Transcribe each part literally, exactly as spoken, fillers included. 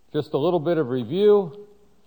Just a little bit of review.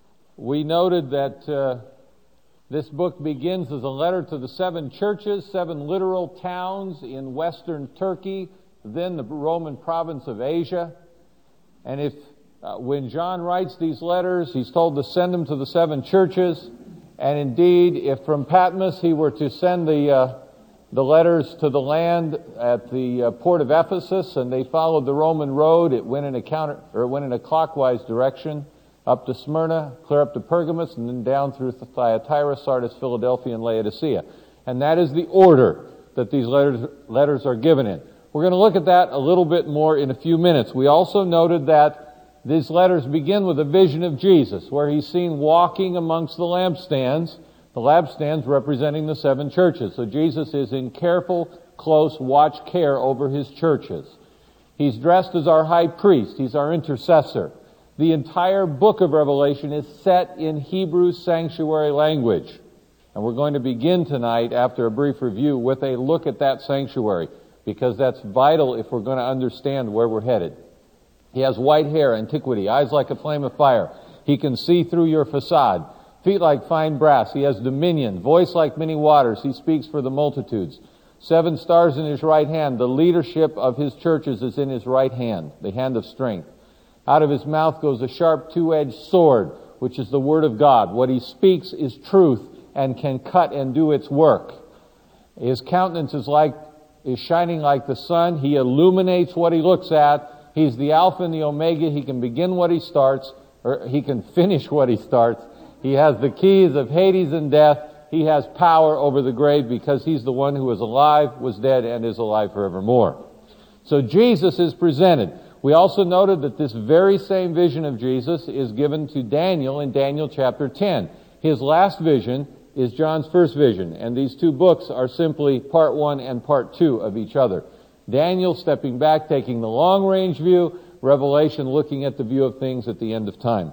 We noted that uh, this book begins as a letter to the seven churches, seven literal towns in western Turkey, then the Roman province of Asia. And if uh, when John writes these letters, he's told to send them to the seven churches. And indeed, if from Patmos he were to send the uh, the letters to the land at the uh, port of Ephesus, and they followed the Roman road, it went in a counter or it went in a clockwise direction up to Smyrna, clear up to Pergamos, and then down through Thyatira, Sardis, Philadelphia, and Laodicea. And that is the order that these letters letters are given in. We're going to look at that a little bit more in a few minutes. We also noted that these letters begin with a vision of Jesus, where he's seen walking amongst the lampstands, the lampstands representing the seven churches. So Jesus is in careful, close watch care over his churches. He's dressed as our high priest. He's our intercessor. The entire book of Revelation is set in Hebrew sanctuary language. And we're going to begin tonight, after a brief review, with a look at that sanctuary, because that's vital if we're going to understand where we're headed. He has white hair, antiquity, eyes like a flame of fire. He can see through your facade. Feet like fine brass. He has dominion. Voice like many waters. He speaks for the multitudes. Seven stars in his right hand. The leadership of his churches is in his right hand, the hand of strength. Out of his mouth goes a sharp two-edged sword, which is the word of God. What he speaks is truth and can cut and do its work. His countenance is like is shining like the sun. He illuminates what he looks at. He's the Alpha and the Omega. He can begin what he starts, or he can finish what he starts. He has the keys of Hades and death. He has power over the grave because he's the one who is alive, was dead, and is alive forevermore. So Jesus is presented. We also noted that this very same vision of Jesus is given to Daniel in Daniel chapter ten. His last vision is John's first vision, and these two books are simply part one and part two of each other. Daniel stepping back, taking the long-range view, Revelation looking at the view of things at the end of time.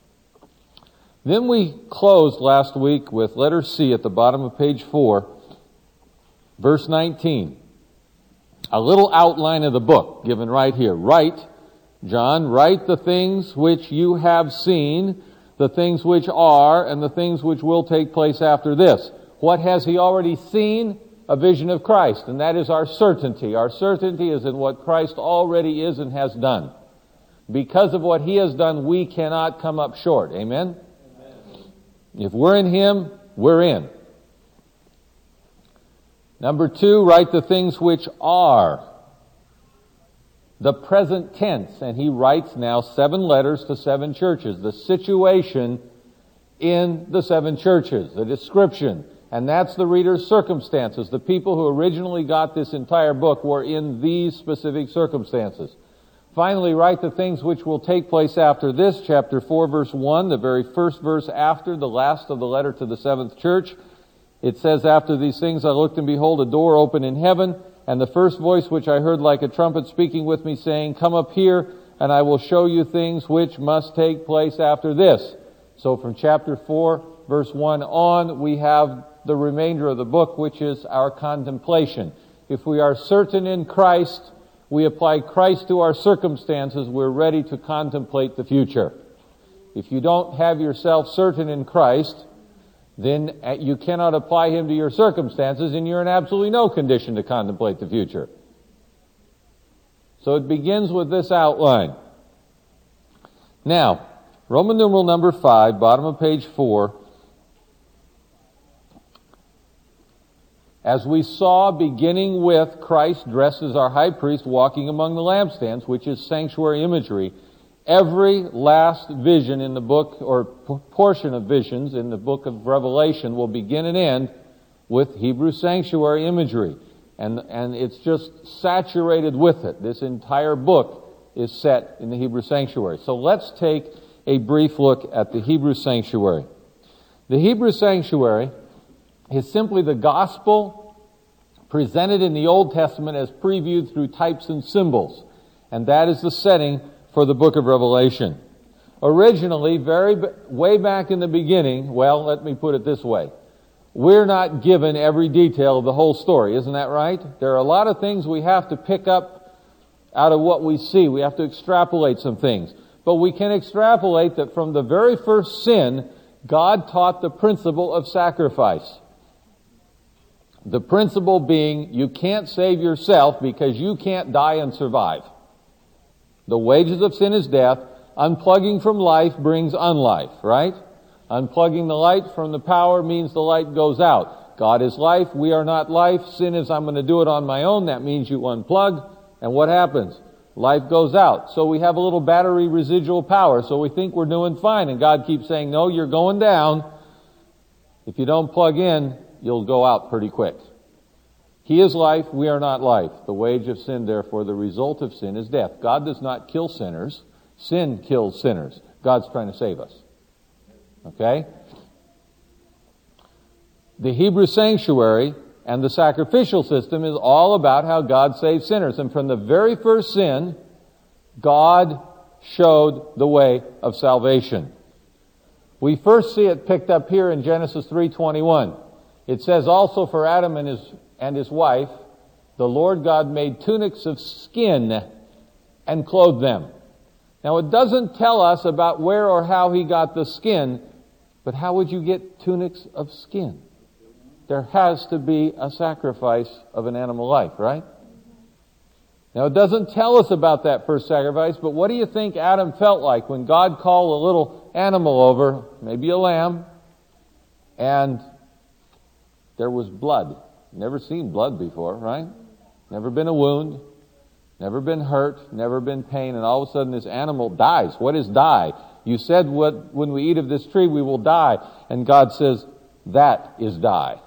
Then we closed last week with letter C at the bottom of page four, verse nineteen. A little outline of the book given right here. Write, John, write the things which you have seen, the things which are, and the things which will take place after this. What has he already seen? A vision of Christ, and that is our certainty. Our certainty is in what Christ already is and has done. Because of what he has done, we cannot come up short. Amen? Amen. If we're in him, we're in. Number two, write the things which are. The present tense, and he writes now seven letters to seven churches. The situation in the seven churches, the description. And that's the reader's circumstances. The people who originally got this entire book were in these specific circumstances. Finally, write the things which will take place after this, chapter four, verse one, the very first verse after the last of the letter to the seventh church. It says, after these things I looked, and behold, a door opened in heaven, and the first voice which I heard like a trumpet speaking with me, saying, come up here, and I will show you things which must take place after this. So from chapter four, verse one on, we have the remainder of the book, which is our contemplation. If we are certain in Christ, we apply Christ to our circumstances, we're ready to contemplate the future. If you don't have yourself certain in Christ, then you cannot apply him to your circumstances, and you're in absolutely no condition to contemplate the future. So it begins with this outline. Now, Roman numeral number five, bottom of page four. As we saw, beginning with Christ dressed as our high priest walking among the lampstands, which is sanctuary imagery, every last vision in the book, or p- portion of visions in the book of Revelation, will begin and end with Hebrew sanctuary imagery. And, and it's just saturated with it. This entire book is set in the Hebrew sanctuary. So let's take a brief look at the Hebrew sanctuary. The Hebrew sanctuary is simply the gospel presented in the Old Testament as previewed through types and symbols. And that is the setting for the book of Revelation. Originally, very way back in the beginning, well, let me put it this way. We're not given every detail of the whole story, isn't that right? There are a lot of things we have to pick up out of what we see. We have to extrapolate some things. But we can extrapolate that from the very first sin, God taught the principle of sacrifice. The principle being, you can't save yourself because you can't die and survive. The wages of sin is death. Unplugging from life brings unlife, right? Unplugging the light from the power means the light goes out. God is life. We are not life. Sin is, I'm going to do it on my own. That means you unplug. And what happens? Life goes out. So we have a little battery residual power. So we think we're doing fine. And God keeps saying, no, you're going down. If you don't plug in, you'll go out pretty quick. He is life. We are not life. The wage of sin, therefore, the result of sin is death. God does not kill sinners. Sin kills sinners. God's trying to save us. Okay? The Hebrew sanctuary and the sacrificial system is all about how God saves sinners. And from the very first sin, God showed the way of salvation. We first see it picked up here in Genesis three twenty-one. It says, also for Adam and his, and his wife, the Lord God made tunics of skin and clothed them. Now it doesn't tell us about where or how he got the skin, but how would you get tunics of skin? There has to be a sacrifice of an animal life, right? Now it doesn't tell us about that first sacrifice, but what do you think Adam felt like when God called a little animal over, maybe a lamb, and there was blood? Never seen blood before, right? Never been a wound, never been hurt, never been pain, and all of a sudden this animal dies. What is die? You said what, when we eat of this tree we will die, and God says, that is die.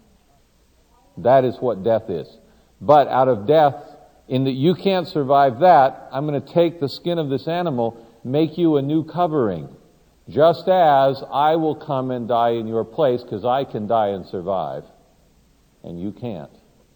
That is what death is. But out of death, in that you can't survive that, I'm going to take the skin of this animal, make you a new covering. Just as I will come and die in your place, because I can die and survive, and you can't.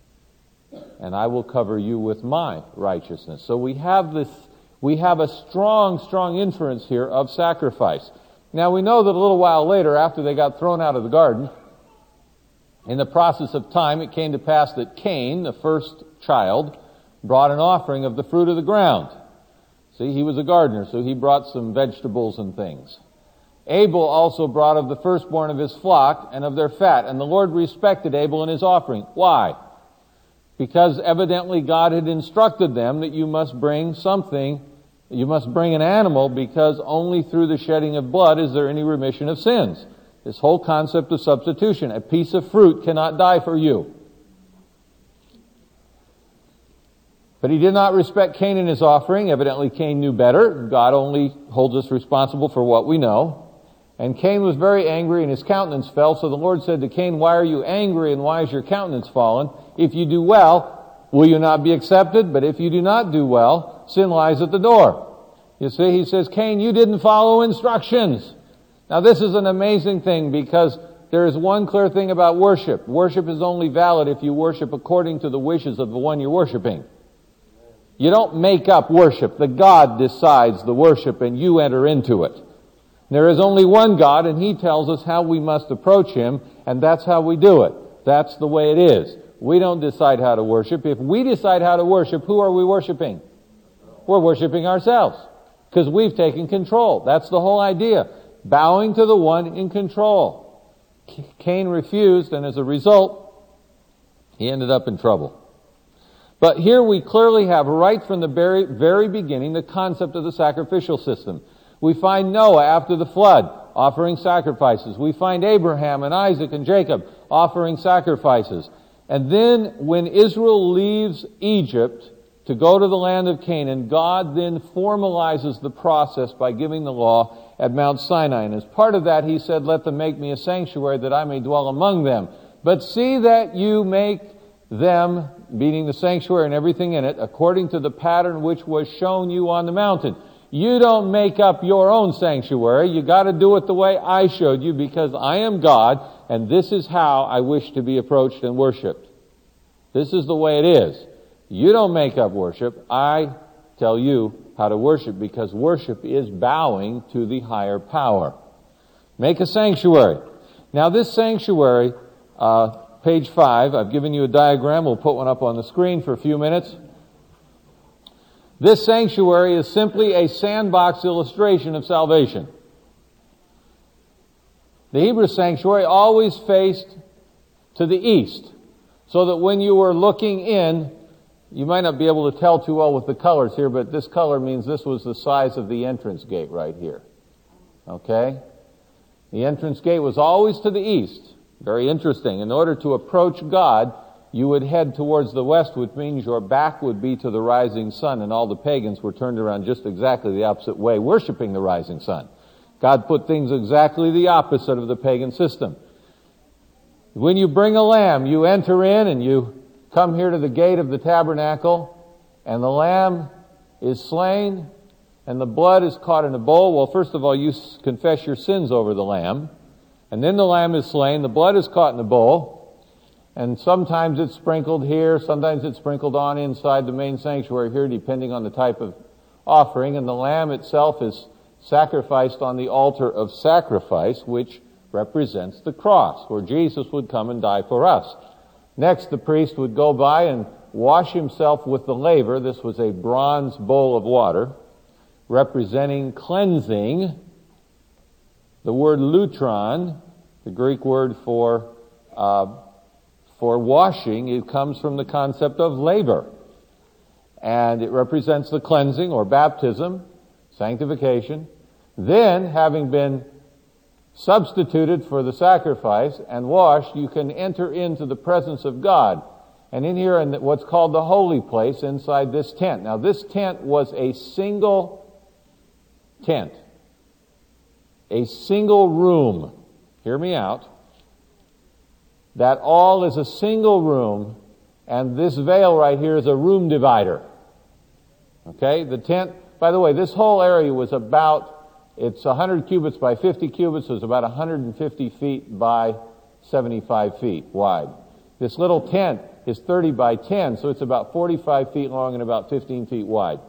And I will cover you with my righteousness. So we have this, we have a strong, strong inference here of sacrifice. Now we know that a little while later, after they got thrown out of the garden, in the process of time, it came to pass that Cain, the first child, brought an offering of the fruit of the ground. See, he was a gardener, so he brought some vegetables and things. Abel also brought of the firstborn of his flock and of their fat, and the Lord respected Abel and his offering. Why? Because evidently God had instructed them that you must bring something, you must bring an animal, because only through the shedding of blood is there any remission of sins. This whole concept of substitution. A piece of fruit cannot die for you. But he did not respect Cain and his offering. Evidently Cain knew better. God only holds us responsible for what we know. And Cain was very angry and his countenance fell. So the Lord said to Cain, why are you angry and why is your countenance fallen? If you do well, will you not be accepted? But if you do not do well, sin lies at the door. You see, he says, Cain, you didn't follow instructions. Now this is an amazing thing because there is one clear thing about worship. Worship is only valid if you worship according to the wishes of the one you're worshiping. You don't make up worship. The God decides the worship and you enter into it. There is only one God and He tells us how we must approach Him, and that's how we do it. That's the way it is. We don't decide how to worship. If we decide how to worship, who are we worshiping? We're worshiping ourselves because we've taken control. That's the whole idea. Bowing to the one in control. Cain refused, and as a result, he ended up in trouble. But here we clearly have, right from the very, very beginning, the concept of the sacrificial system. We find Noah after the flood offering sacrifices. We find Abraham and Isaac and Jacob offering sacrifices. And then when Israel leaves Egypt to go to the land of Canaan, God then formalizes the process by giving the law at Mount Sinai. And as part of that, He said, let them make me a sanctuary that I may dwell among them. But see that you make them, meaning the sanctuary and everything in it, according to the pattern which was shown you on the mountain. You don't make up your own sanctuary. You got to do it the way I showed you, because I am God, and this is how I wish to be approached and worshipped. This is the way it is. You don't make up worship. I tell you how to worship, because worship is bowing to the higher power. Make a sanctuary. Now this sanctuary, uh, page five, I've given you a diagram. We'll put one up on the screen for a few minutes. This sanctuary is simply a sandbox illustration of salvation. The Hebrew sanctuary always faced to the east, so that when you were looking in, you might not be able to tell too well with the colors here, but this color means this was the size of the entrance gate right here. Okay? The entrance gate was always to the east. Very interesting. In order to approach God, you would head towards the west, which means your back would be to the rising sun, and all the pagans were turned around just exactly the opposite way, worshiping the rising sun. God put things exactly the opposite of the pagan system. When you bring a lamb, you enter in and you come here to the gate of the tabernacle, and the lamb is slain, and the blood is caught in a bowl. Well, first of all, you confess your sins over the lamb, and then the lamb is slain, the blood is caught in a bowl, and sometimes it's sprinkled here, sometimes it's sprinkled on inside the main sanctuary here, depending on the type of offering, and the lamb itself is sacrificed on the altar of sacrifice, which represents the cross, where Jesus would come and die for us. Next, the priest would go by and wash himself with the laver. This was a bronze bowl of water, representing cleansing. The word lutron, the Greek word for uh, for washing, it comes from the concept of laver. And it represents the cleansing or baptism, sanctification. Then, having been substituted for the sacrifice and washed, you can enter into the presence of God. And in here, in what's called the holy place, inside this tent. Now, this tent was a single tent. A single room. Hear me out. That all is a single room, and this veil right here is a room divider. Okay? The tent, by the way, this whole area was about, it's one hundred cubits by fifty cubits, so it's about one hundred fifty feet by seventy-five feet wide. This little tent is thirty by ten, so it's about forty-five feet long and about fifteen feet wide.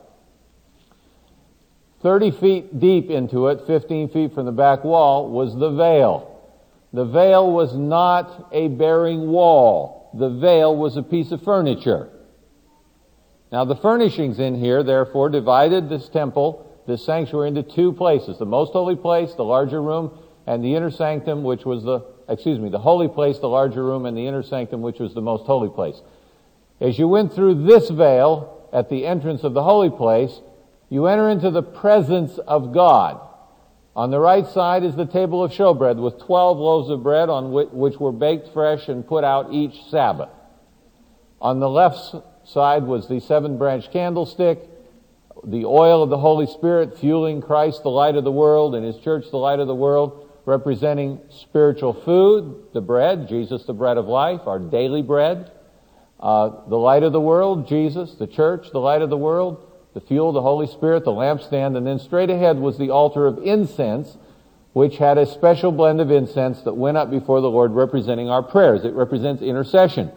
thirty feet deep into it, fifteen feet from the back wall, was the veil. The veil was not a bearing wall. The veil was a piece of furniture. Now, the furnishings in here, therefore, divided this temple, this sanctuary, into two places. The most holy place, the larger room, and the inner sanctum, which was the, excuse me, the holy place, the larger room, and the inner sanctum, which was the most holy place. As you went through this veil at the entrance of the holy place, you enter into the presence of God. On the right side is the table of showbread with twelve loaves of bread on which, which were baked fresh and put out each Sabbath. On the left side was the seven-branch candlestick, the oil of the Holy Spirit fueling Christ, the light of the world, and His church, the light of the world, representing spiritual food, the bread, Jesus, the bread of life, our daily bread. Uh, the light of the world, Jesus, the church, the light of the world, the fuel, the Holy Spirit, the lampstand, and then straight ahead was the altar of incense, which had a special blend of incense that went up before the Lord representing our prayers. It represents intercession.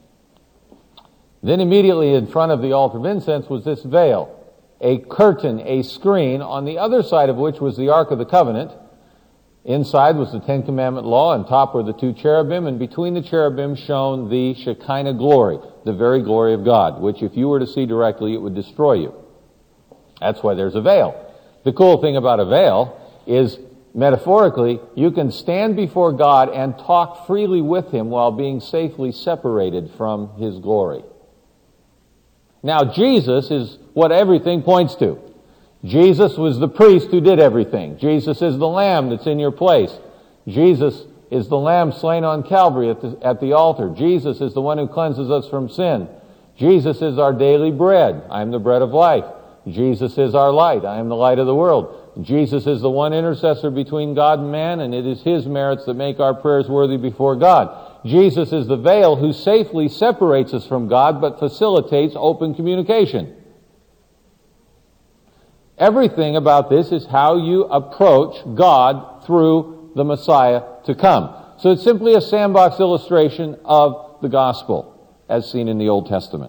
Then immediately in front of the altar of incense was this veil, a curtain, a screen, on the other side of which was the Ark of the Covenant. Inside was the Ten Commandment law, and top were the two cherubim, and between the cherubim shone the Shekinah glory, the very glory of God, which if you were to see directly, it would destroy you. That's why there's a veil. The cool thing about a veil is, metaphorically, you can stand before God and talk freely with Him while being safely separated from His glory. Now, Jesus is what everything points to. Jesus was the priest who did everything. Jesus is the lamb that's in your place. Jesus is the lamb slain on Calvary at the, at the altar. Jesus is the one who cleanses us from sin. Jesus is our daily bread. I am the bread of life. Jesus is our light. I am the light of the world. Jesus is the one intercessor between God and man, and it is His merits that make our prayers worthy before God. Jesus is the veil who safely separates us from God but facilitates open communication. Everything about this is how you approach God through the Messiah to come. So it's simply a sandbox illustration of the gospel as seen in the Old Testament.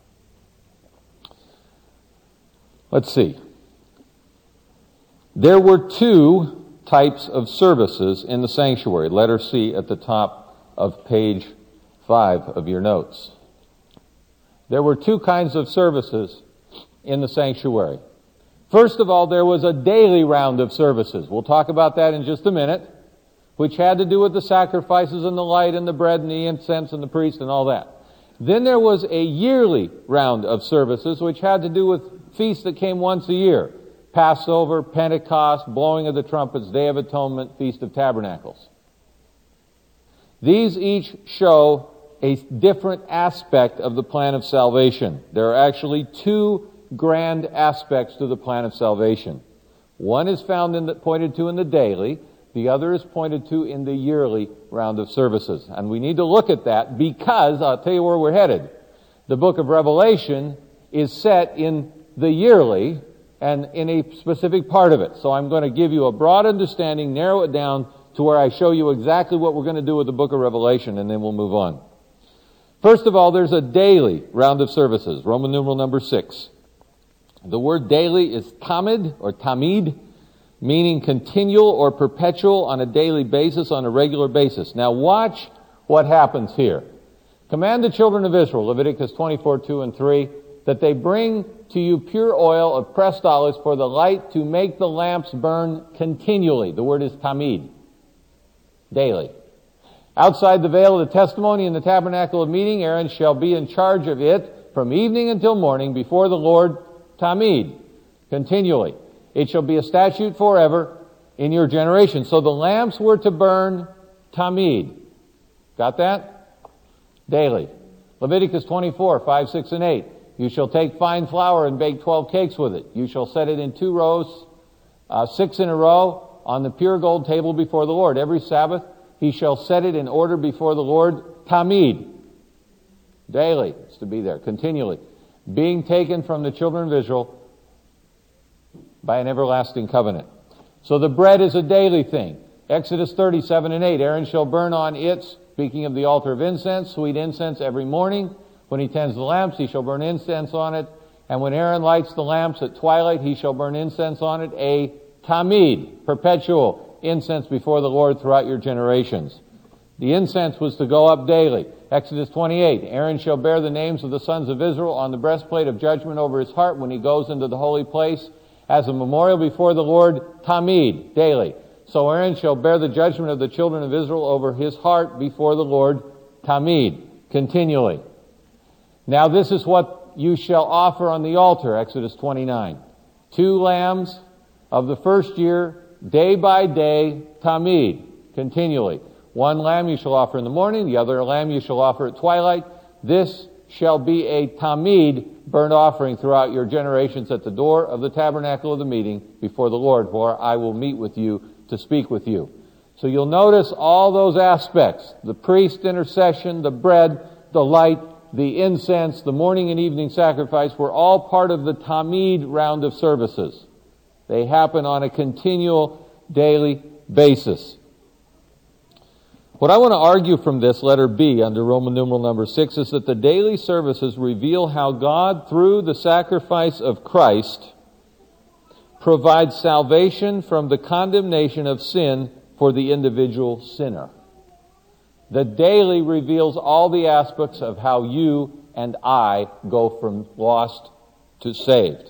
Let's see. There were two types of services in the sanctuary. Letter C at the top of page five of your notes. There were two kinds of services in the sanctuary. First of all, there was a daily round of services. We'll talk about that in just a minute, which had to do with the sacrifices and the light and the bread and the incense and the priest and all that. Then there was a yearly round of services, which had to do with feasts that came once a year. Passover, Pentecost, blowing of the trumpets, Day of Atonement, Feast of Tabernacles. These each show a different aspect of the plan of salvation. There are actually two grand aspects to the plan of salvation. One is found in the, pointed to in the daily, the other is pointed to in the yearly round of services. And we need to look at that because, I'll tell you where we're headed. The book of Revelation is set in the yearly and in a specific part of it. So I'm going to give you a broad understanding, narrow it down to where I show you exactly what we're going to do with the book of Revelation, and then we'll move on. First of all, there's a daily round of services, Roman numeral number six. The word daily is tamid or tamid, meaning continual or perpetual on a daily basis, on a regular basis. Now watch what happens here. Command the children of Israel, Leviticus twenty-four, two and three, that they bring to you pure oil of pressed olives for the light to make the lamps burn continually. The word is tamid, daily. Outside the veil of the testimony in the tabernacle of meeting, Aaron shall be in charge of it from evening until morning before the Lord, tamid, continually. It shall be a statute forever in your generation. So the lamps were to burn tamid. Got that? Daily. Leviticus twenty-four, five, six, and eight. You shall take fine flour and bake twelve cakes with it. You shall set it in two rows, uh, six in a row, on the pure gold table before the Lord. Every Sabbath he shall set it in order before the Lord, tamid. Daily. It's to be there, continually. Being taken from the children of Israel by an everlasting covenant. So the bread is a daily thing. Exodus thirty-seven and eight. Aaron shall burn on it, speaking of the altar of incense, sweet incense every morning. When he tends the lamps, he shall burn incense on it. And when Aaron lights the lamps at twilight, he shall burn incense on it, a tamid, perpetual incense before the Lord throughout your generations. The incense was to go up daily. Exodus twenty-eight. Aaron shall bear the names of the sons of Israel on the breastplate of judgment over his heart when he goes into the holy place as a memorial before the Lord, tamid, daily. So Aaron shall bear the judgment of the children of Israel over his heart before the Lord, tamid, continually. Now this is what you shall offer on the altar, Exodus twenty-nine. Two lambs of the first year, day by day, tamid, continually. One lamb you shall offer in the morning, the other lamb you shall offer at twilight. This shall be a tamid burnt offering throughout your generations at the door of the tabernacle of the meeting before the Lord, for I will meet with you to speak with you. So you'll notice all those aspects, the priest intercession, the bread, the light, the incense, the morning and evening sacrifice were all part of the tamid round of services. They happen on a continual daily basis. What I want to argue from this, letter B, under Roman numeral number six, is that the daily services reveal how God, through the sacrifice of Christ, provides salvation from the condemnation of sin for the individual sinner. The daily reveals all the aspects of how you and I go from lost to saved.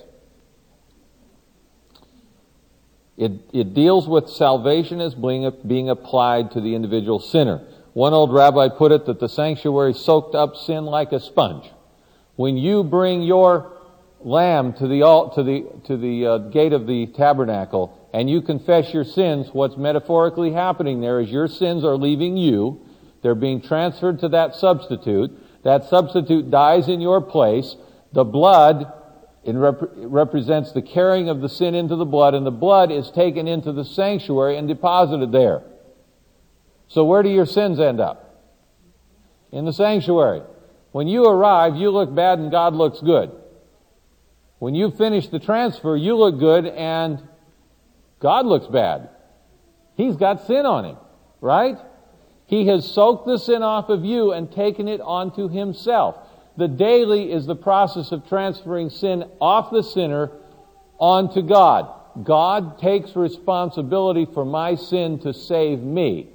It, it deals with salvation as being, being applied to the individual sinner. One old rabbi put it that the sanctuary soaked up sin like a sponge. When you bring your lamb to the to the to the uh, gate of the tabernacle and you confess your sins, what's metaphorically happening there is your sins are leaving you. They're being transferred to that substitute. That substitute dies in your place. The blood It rep- represents the carrying of the sin into the blood, and the blood is taken into the sanctuary and deposited there. So where do your sins end up? In the sanctuary. When you arrive, you look bad and God looks good. When you finish the transfer, you look good and God looks bad. He's got sin on him, right? He has soaked the sin off of you and taken it onto himself. The daily is the process of transferring sin off the sinner onto God. God takes responsibility for my sin to save me.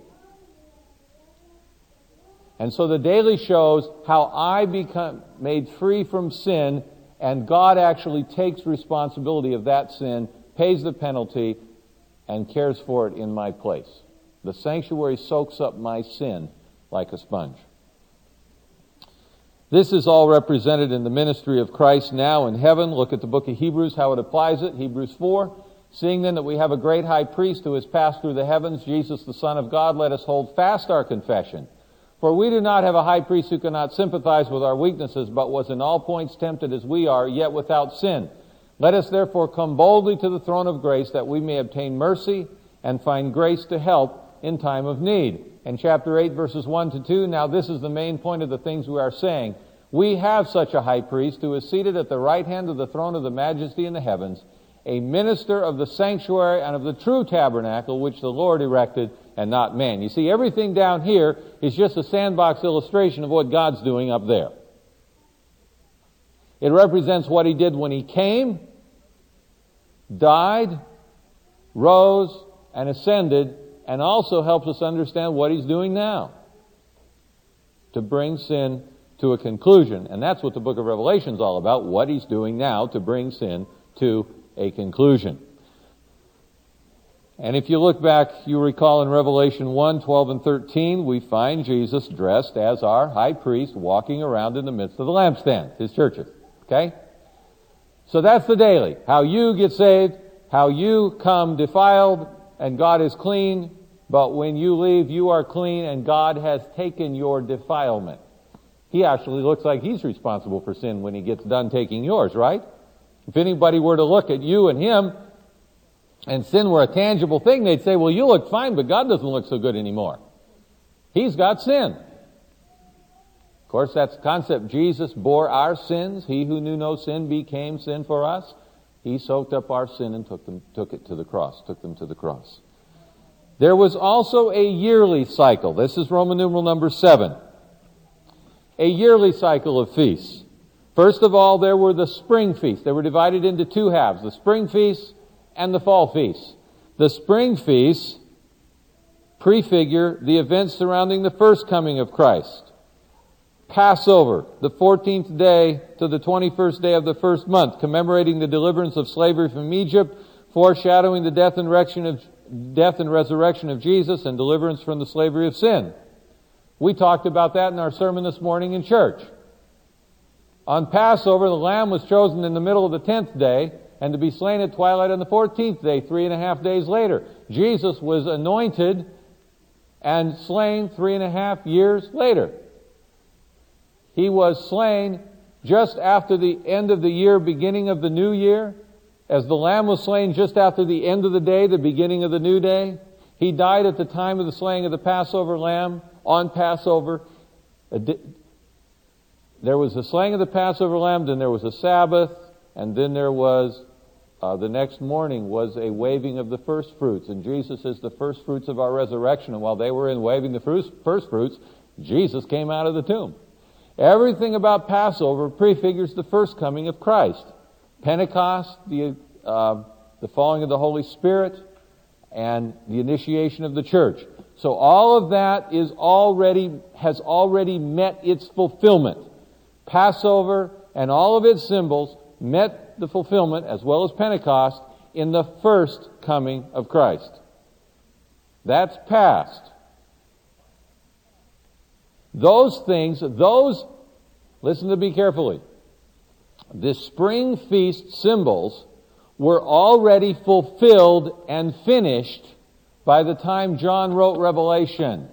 And so the daily shows how I become made free from sin and God actually takes responsibility of that sin, pays the penalty, and cares for it in my place. The sanctuary soaks up my sin like a sponge. This is all represented in the ministry of Christ now in heaven. Look at the book of Hebrews, how it applies it. Hebrews four. Seeing then that we have a great high priest who has passed through the heavens, Jesus the Son of God, let us hold fast our confession. For we do not have a high priest who cannot sympathize with our weaknesses, but was in all points tempted as we are, yet without sin. Let us therefore come boldly to the throne of grace, that we may obtain mercy and find grace to help in time of need. In chapter eight, verses one to two, now this is the main point of the things we are saying. We have such a high priest who is seated at the right hand of the throne of the majesty in the heavens, a minister of the sanctuary and of the true tabernacle which the Lord erected and not man. You see, everything down here is just a sandbox illustration of what God's doing up there. It represents what He did when He came, died, rose, and ascended, and also helps us understand what He's doing now to bring sin to a conclusion. And that's what the book of Revelation is all about, what He's doing now to bring sin to a conclusion. And if you look back, you recall in Revelation one, twelve and thirteen, we find Jesus dressed as our high priest walking around in the midst of the lampstands, His churches. Okay? So that's the daily. How you get saved, how you come defiled, and God is clean, but when you leave, you are clean, and God has taken your defilement. He actually looks like He's responsible for sin when He gets done taking yours, right? If anybody were to look at you and Him, and sin were a tangible thing, they'd say, well, you look fine, but God doesn't look so good anymore. He's got sin. Of course, that's the concept. Jesus bore our sins. He who knew no sin became sin for us. He soaked up our sin and took them, took it to the cross, took them to the cross. There was also a yearly cycle. This is Roman numeral number seven. A yearly cycle of feasts. First of all, there were the spring feasts. They were divided into two halves, the spring feasts and the fall feasts. The spring feasts prefigure the events surrounding the first coming of Christ. Passover, the fourteenth day to the twenty-first day of the first month, commemorating the deliverance of slavery from Egypt, foreshadowing the death and resurrection of, death and resurrection of Jesus and deliverance from the slavery of sin. We talked about that in our sermon this morning in church. On Passover, the lamb was chosen in the middle of the tenth day, and to be slain at twilight on the fourteenth day, three and a half days later. Jesus was anointed and slain three and a half years later. He was slain just after the end of the year, beginning of the new year. As the lamb was slain just after the end of the day, the beginning of the new day. He died at the time of the slaying of the Passover lamb on Passover. There was the slaying of the Passover lamb, then there was a Sabbath, and then there was Uh, the next morning was a waving of the first fruits, and Jesus is the first fruits of our resurrection. And while they were in waving the first fruits, Jesus came out of the tomb. Everything about Passover prefigures the first coming of Christ. Pentecost, the uh, the falling of the Holy Spirit, and the initiation of the church. So all of that is already has already met its fulfillment. Passover and all of its symbols met the fulfillment, as well as Pentecost, in the first coming of Christ. That's past. Those things, those, listen to me carefully, the spring feast symbols were already fulfilled and finished by the time John wrote Revelation.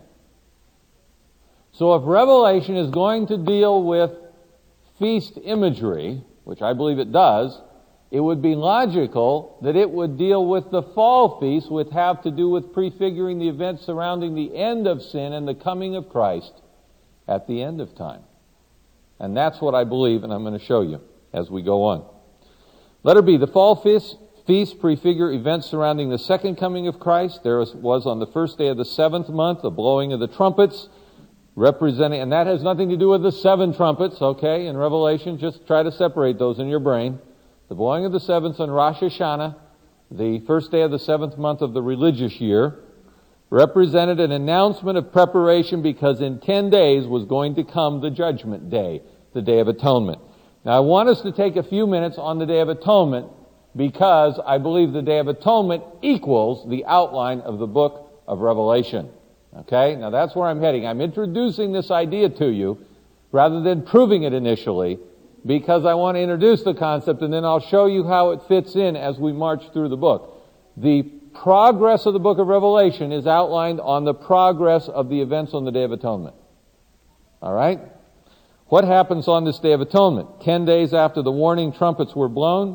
So if Revelation is going to deal with feast imagery, which I believe it does, it would be logical that it would deal with the fall feast, which have to do with prefiguring the events surrounding the end of sin and the coming of Christ at the end of time. And that's what I believe, and I'm going to show you as we go on. Letter B, the fall feast, feast prefigure events surrounding the second coming of Christ. There was on the first day of the seventh month, the blowing of the trumpets, representing, and that has nothing to do with the seven trumpets, okay, in Revelation. Just try to separate those in your brain. The blowing of the seventh on Rosh Hashanah, the first day of the seventh month of the religious year, represented an announcement of preparation because in ten days was going to come the judgment day, the Day of Atonement. Now, I want us to take a few minutes on the Day of Atonement because I believe the Day of Atonement equals the outline of the book of Revelation. Okay? Now, that's where I'm heading. I'm introducing this idea to you rather than proving it initially because I want to introduce the concept and then I'll show you how it fits in as we march through the book. The progress of the book of Revelation is outlined on the progress of the events on the Day of Atonement. All right? What happens on this Day of Atonement? Ten days after the warning trumpets were blown,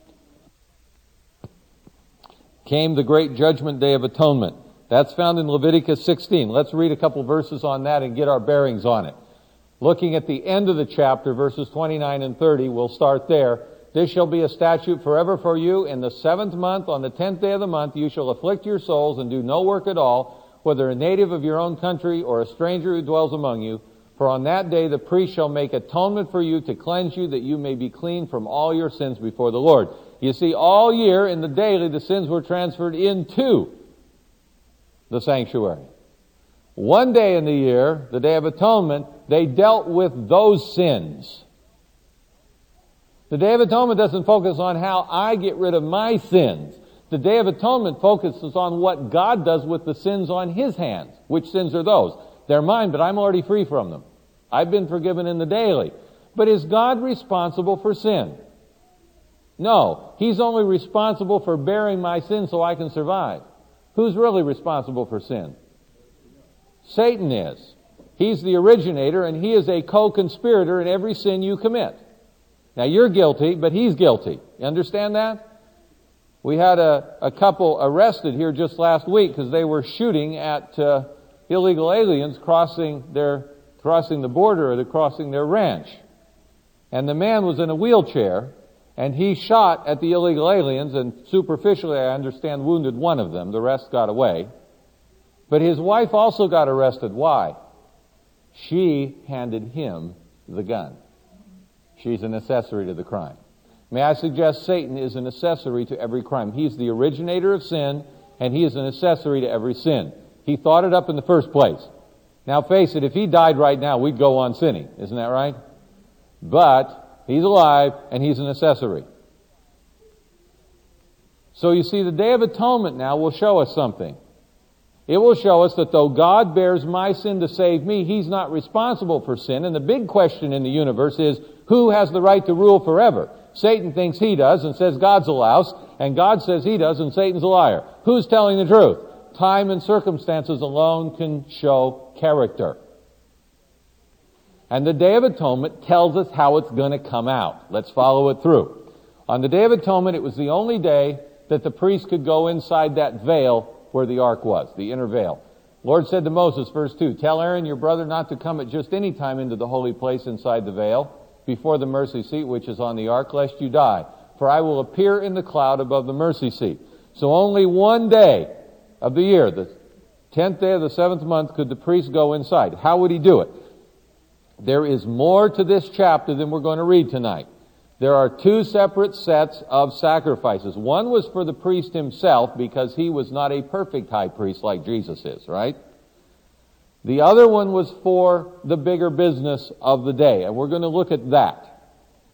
came the great judgment day of atonement. That's found in Leviticus sixteen. Let's read a couple verses on that and get our bearings on it. Looking at the end of the chapter, verses twenty-nine and thirty, we'll start there. This shall be a statute forever for you. In the seventh month, on the tenth day of the month, you shall afflict your souls and do no work at all, whether a native of your own country or a stranger who dwells among you. For on that day the priest shall make atonement for you to cleanse you, that you may be clean from all your sins before the Lord. You see, all year in the daily, the sins were transferred into the sanctuary. One day in the year, the Day of Atonement, they dealt with those sins. The Day of Atonement doesn't focus on how I get rid of my sins. The Day of Atonement focuses on what God does with the sins on His hands. Which sins are those? They're mine, but I'm already free from them. I've been forgiven in the daily. But is God responsible for sin? No. He's only responsible for bearing my sin so I can survive. Who's really responsible for sin? Satan is. He's the originator and he is a co-conspirator in every sin you commit. Now you're guilty, but he's guilty. You understand that? We had a, a couple arrested here just last week because they were shooting at uh, illegal aliens crossing their crossing the border or they're crossing their ranch. And the man was in a wheelchair and he shot at the illegal aliens and superficially, I understand, wounded one of them. The rest got away. But his wife also got arrested. Why? She handed him the gun. She's an accessory to the crime. May I suggest Satan is an accessory to every crime. He's the originator of sin and he is an accessory to every sin. He thought it up in the first place. Now face it, if he died right now, we'd go on sinning. Isn't that right? But he's alive and he's an accessory. So you see, the Day of Atonement now will show us something. It will show us that though God bears my sin to save me, He's not responsible for sin. And the big question in the universe is, who has the right to rule forever? Satan thinks he does and says God's a louse, and God says he does and Satan's a liar. Who's telling the truth? Time and circumstances alone can show character. And the Day of Atonement tells us how it's going to come out. Let's follow it through. On the Day of Atonement, it was the only day that the priest could go inside that veil where the ark was, the inner veil. Lord said to Moses, verse two, tell Aaron your brother not to come at just any time into the holy place inside the veil, before the mercy seat which is on the ark, lest you die. For I will appear in the cloud above the mercy seat. So only one day of the year, the tenth day of the seventh month, could the priest go inside. How would he do it? There is more to this chapter than we're going to read tonight. There are two separate sets of sacrifices. One was for the priest himself because he was not a perfect high priest like Jesus is, right? The other one was for the bigger business of the day, and we're going to look at that.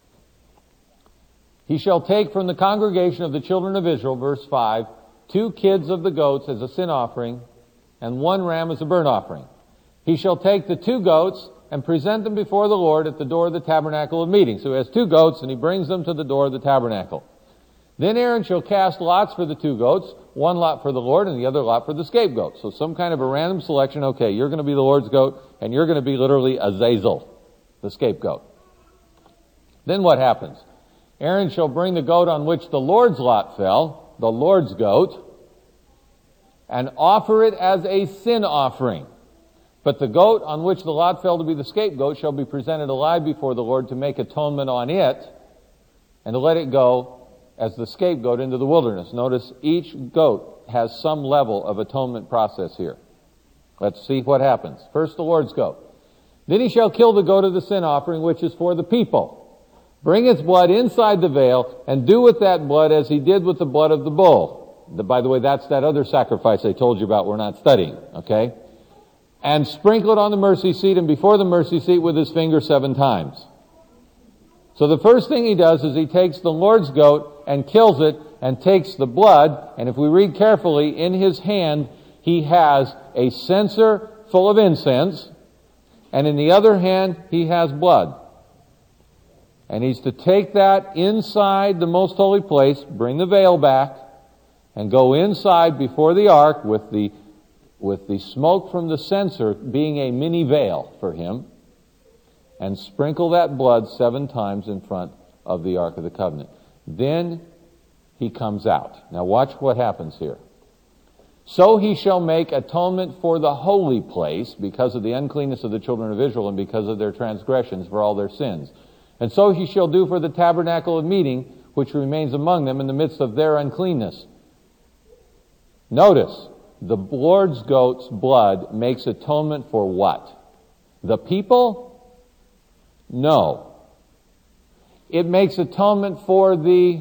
He shall take from the congregation of the children of Israel, verse five, two kids of the goats as a sin offering, and one ram as a burnt offering. He shall take the two goats and present them before the Lord at the door of the tabernacle of meeting. So he has two goats, and he brings them to the door of the tabernacle. Then Aaron shall cast lots for the two goats, one lot for the Lord and the other lot for the scapegoat. So some kind of a random selection. Okay, you're going to be the Lord's goat, and you're going to be literally Azazel, the scapegoat. Then what happens? Aaron shall bring the goat on which the Lord's lot fell, the Lord's goat, and offer it as a sin offering. But the goat on which the lot fell to be the scapegoat shall be presented alive before the Lord to make atonement on it, and to let it go as the scapegoat into the wilderness. Notice each goat has some level of atonement process here. Let's see what happens. First, the Lord's goat. Then he shall kill the goat of the sin offering, which is for the people. Bring its blood inside the veil, and do with that blood as he did with the blood of the bull. The, by the way, that's that other sacrifice I told you about we're not studying, okay? And sprinkle it on the mercy seat and before the mercy seat with his finger seven times. So the first thing he does is he takes the Lord's goat and kills it and takes the blood, and if we read carefully, in his hand he has a censer full of incense, and in the other hand he has blood. And he's to take that inside the most holy place, bring the veil back, and go inside before the ark with the with the smoke from the censer being a mini veil for him, and sprinkle that blood seven times in front of the Ark of the Covenant. Then he comes out. Now watch what happens here. So he shall make atonement for the holy place because of the uncleanness of the children of Israel and because of their transgressions for all their sins. And so he shall do for the tabernacle of meeting, which remains among them in the midst of their uncleanness. Notice, the Lord's goat's blood makes atonement for what? The people? No. It makes atonement for the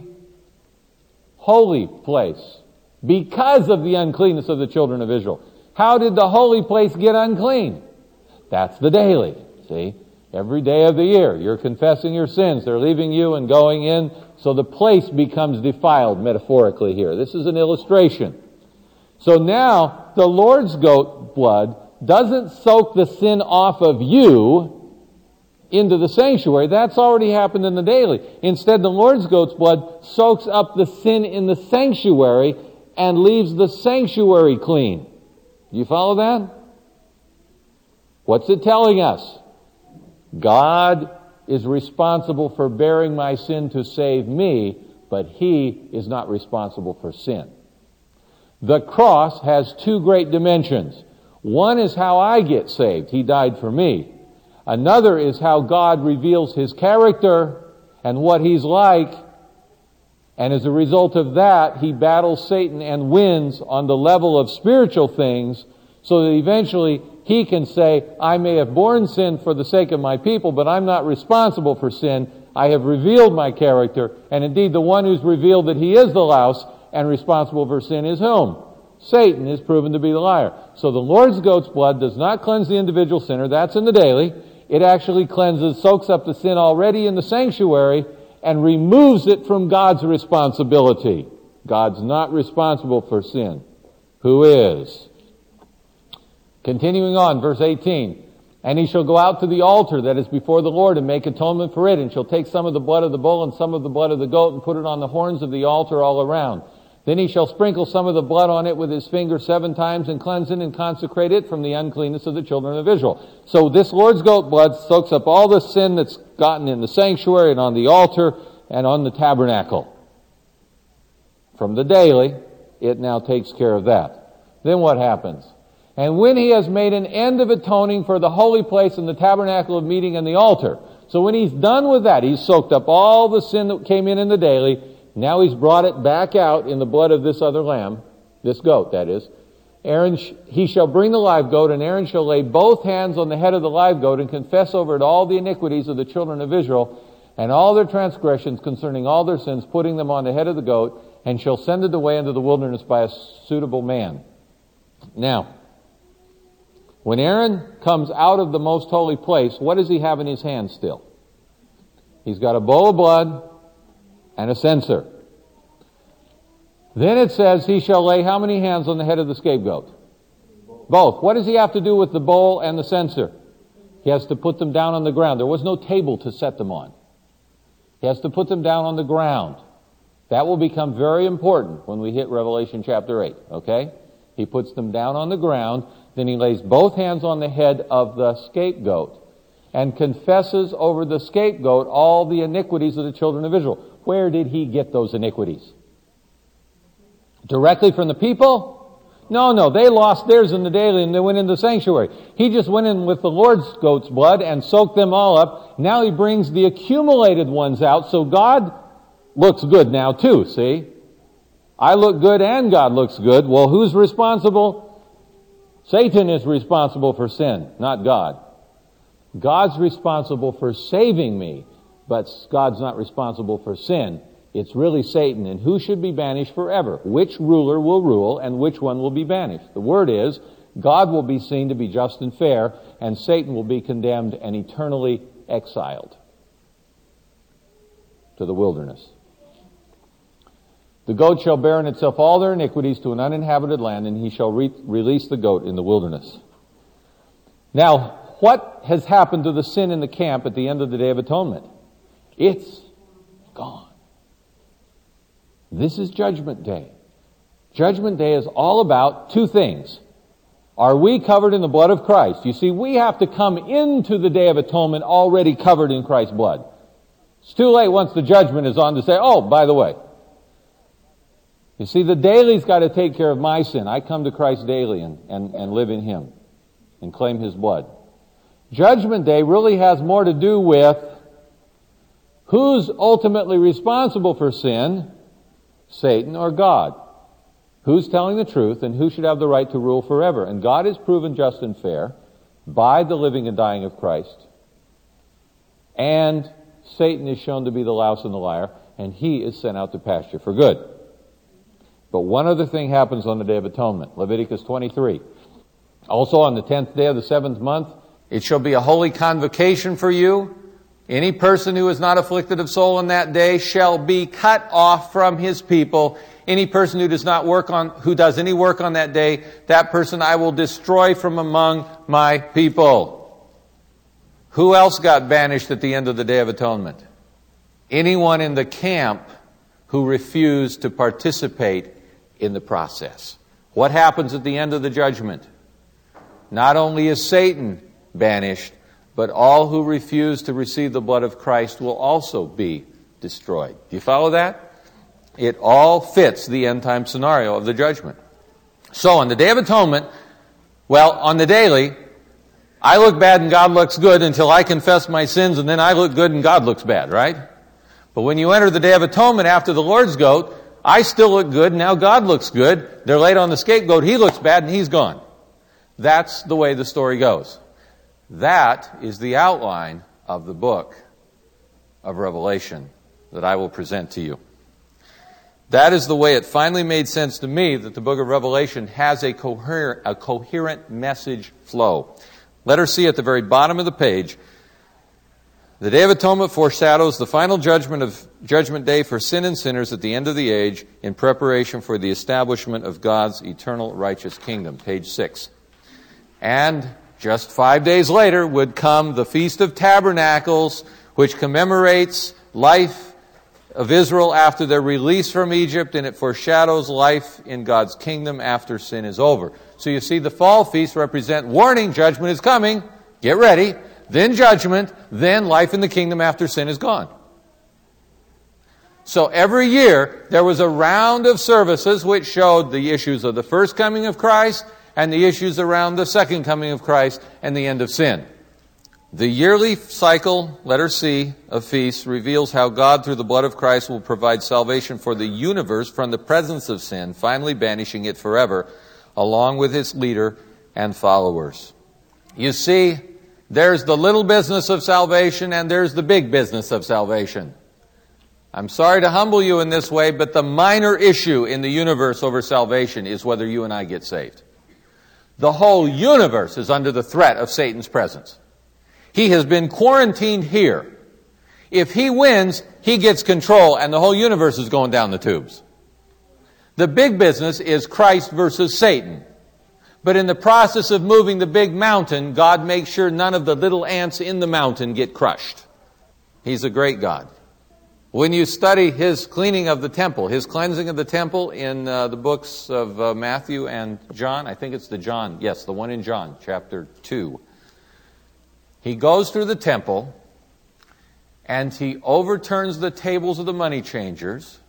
holy place because of the uncleanness of the children of Israel. How did the holy place get unclean? That's the daily, see? Every day of the year, you're confessing your sins. They're leaving you and going in, so the place becomes defiled, metaphorically here. This is an illustration. So now, the Lord's goat blood doesn't soak the sin off of you into the sanctuary. That's already happened in the daily. Instead, the Lord's goat's blood soaks up the sin in the sanctuary and leaves the sanctuary clean. Do you follow that? What's it telling us? God is responsible for bearing my sin to save me, but He is not responsible for sin. The cross has two great dimensions. One is how I get saved. He died for me. Another is how God reveals His character and what He's like. And as a result of that, He battles Satan and wins on the level of spiritual things, so that eventually He can say, I may have borne sin for the sake of my people, but I'm not responsible for sin. I have revealed my character, and indeed the one who's revealed that He is the louse and responsible for sin is whom? Satan is proven to be the liar. So the Lord's goat's blood does not cleanse the individual sinner. That's in the daily. It actually cleanses, soaks up the sin already in the sanctuary, and removes it from God's responsibility. God's not responsible for sin. Who is? Continuing on, verse eighteen. And he shall go out to the altar that is before the Lord and make atonement for it, and shall take some of the blood of the bull and some of the blood of the goat and put it on the horns of the altar all around. Then he shall sprinkle some of the blood on it with his finger seven times and cleanse it and consecrate it from the uncleanness of the children of Israel. So this Lord's goat blood soaks up all the sin that's gotten in the sanctuary and on the altar and on the tabernacle. From the daily, it now takes care of that. Then what happens? And when he has made an end of atoning for the holy place and the tabernacle of meeting and the altar. So when he's done with that, he's soaked up all the sin that came in in the daily. Now he's brought it back out in the blood of this other lamb, this goat, that is. Aaron, he shall bring the live goat, and Aaron shall lay both hands on the head of the live goat and confess over it all the iniquities of the children of Israel and all their transgressions concerning all their sins, putting them on the head of the goat, and shall send it away into the wilderness by a suitable man. Now, when Aaron comes out of the most holy place, what does he have in his hand still? He's got a bowl of blood and a censer. Then it says he shall lay how many hands on the head of the scapegoat? Both. What does he have to do with the bowl and the censer? He has to put them down on the ground. There was no table to set them on. He has to put them down on the ground. That will become very important when we hit Revelation chapter eight, okay? He puts them down on the ground, then he lays both hands on the head of the scapegoat and confesses over the scapegoat all the iniquities of the children of Israel. Where did he get those iniquities? Directly from the people? No, no, they lost theirs in the daily and they went into the sanctuary. He just went in with the Lord's goat's blood and soaked them all up. Now he brings the accumulated ones out, so God looks good now too, see? I look good and God looks good. Well, who's responsible? Satan is responsible for sin, not God. God's responsible for saving me, but God's not responsible for sin. It's really Satan. And who should be banished forever? Which ruler will rule and which one will be banished? The word is, God will be seen to be just and fair, and Satan will be condemned and eternally exiled. to the wilderness. The goat shall bear in itself all their iniquities to an uninhabited land, and he shall re- release the goat in the wilderness. Now, what has happened to the sin in the camp at the end of the Day of Atonement? It's gone. This is Judgment Day. Judgment Day is all about two things. Are we covered in the blood of Christ? You see, we have to come into the Day of Atonement already covered in Christ's blood. It's too late once the judgment is on to say, oh, by the way. You see, the daily's got to take care of my sin. I come to Christ daily and, and, and live in Him and claim His blood. Judgment Day really has more to do with who's ultimately responsible for sin, Satan or God. Who's telling the truth and who should have the right to rule forever. And God is proven just and fair by the living and dying of Christ. And Satan is shown to be the louse and the liar, and he is sent out to pasture for good. But one other thing happens on the Day of Atonement. Leviticus twenty-three. Also on the tenth day of the seventh month, it shall be a holy convocation for you. Any person who is not afflicted of soul on that day shall be cut off from his people. Any person who does not work on, who does any work on that day, that person I will destroy from among my people. Who else got banished at the end of the Day of Atonement? Anyone in the camp who refused to participate in the process. What happens at the end of the judgment? Not only is Satan banished, but all who refuse to receive the blood of Christ will also be destroyed. Do you follow that? It all fits the end time scenario of the judgment. So on the Day of Atonement, well, on the daily, I look bad and God looks good until I confess my sins, and then I look good and God looks bad, right? But when you enter the Day of Atonement after the Lord's goat, I still look good, now God looks good. They're laid on the scapegoat, he looks bad, and he's gone. That's the way the story goes. That is the outline of the book of Revelation that I will present to you. That is the way it finally made sense to me that the book of Revelation has a coherent, a coherent message flow. Let her see at the very bottom of the page. The Day of Atonement foreshadows the final judgment of Judgment Day for sin and sinners at the end of the age in preparation for the establishment of God's eternal righteous kingdom. Page six. And just five days later would come the Feast of Tabernacles, which commemorates life of Israel after their release from Egypt, and it foreshadows life in God's kingdom after sin is over. So you see, the fall feasts represent warning, judgment is coming, get ready, then judgment, then life in the kingdom after sin is gone. So every year there was a round of services which showed the issues of the first coming of Christ and the issues around the second coming of Christ and the end of sin. The yearly cycle, letter C, of feasts reveals how God, through the blood of Christ, will provide salvation for the universe from the presence of sin, finally banishing it forever, along with its leader and followers. You see, there's the little business of salvation and there's the big business of salvation. I'm sorry to humble you in this way, but the minor issue in the universe over salvation is whether you and I get saved. The whole universe is under the threat of Satan's presence. He has been quarantined here. If he wins, he gets control and the whole universe is going down the tubes. The big business is Christ versus Satan. But in the process of moving the big mountain, God makes sure none of the little ants in the mountain get crushed. He's a great God. When you study His cleaning of the temple, His cleansing of the temple in uh, the books of uh, Matthew and John, I think it's the John, yes, the one in John, chapter two. He goes through the temple and he overturns the tables of the money changers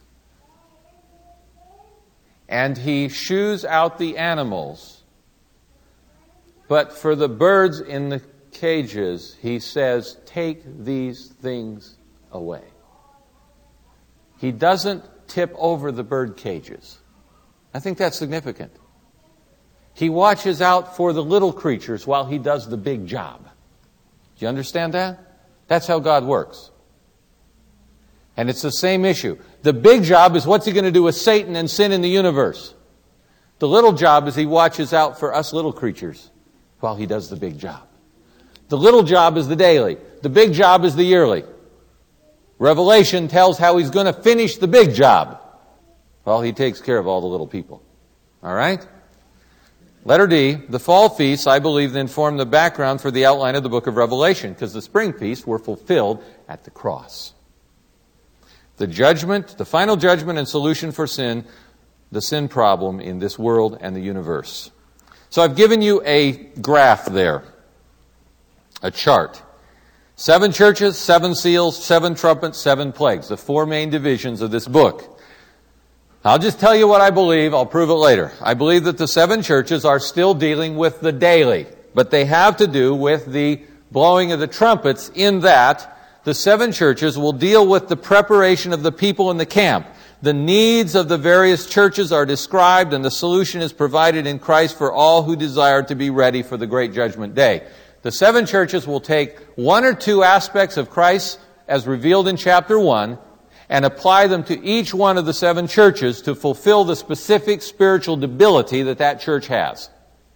and he shoos out the animals. But for the birds in the cages, he says, take these things away. He doesn't tip over the bird cages. I think that's significant. He watches out for the little creatures while he does the big job. Do you understand that? That's how God works. And it's the same issue. The big job is what's he going to do with Satan and sin in the universe. The little job is he watches out for us little creatures while he does the big job. The little job is the daily. The big job is the yearly. Revelation tells how he's going to finish the big job. Well, he takes care of all the little people. All right? Letter D, the fall feasts, I believe, then form the background for the outline of the book of Revelation, because the spring feasts were fulfilled at the cross. The judgment, the final judgment and solution for sin, the sin problem in this world and the universe. So I've given you a graph there, a chart. Seven churches, seven seals, seven trumpets, seven plagues, the four main divisions of this book. I'll just tell you what I believe. I'll prove it later. I believe that the seven churches are still dealing with the daily, but they have to do with the blowing of the trumpets, in that the seven churches will deal with the preparation of the people in the camp. The needs of the various churches are described, and the solution is provided in Christ for all who desire to be ready for the great judgment day. The seven churches will take one or two aspects of Christ as revealed in chapter one and apply them to each one of the seven churches to fulfill the specific spiritual debility that that church has.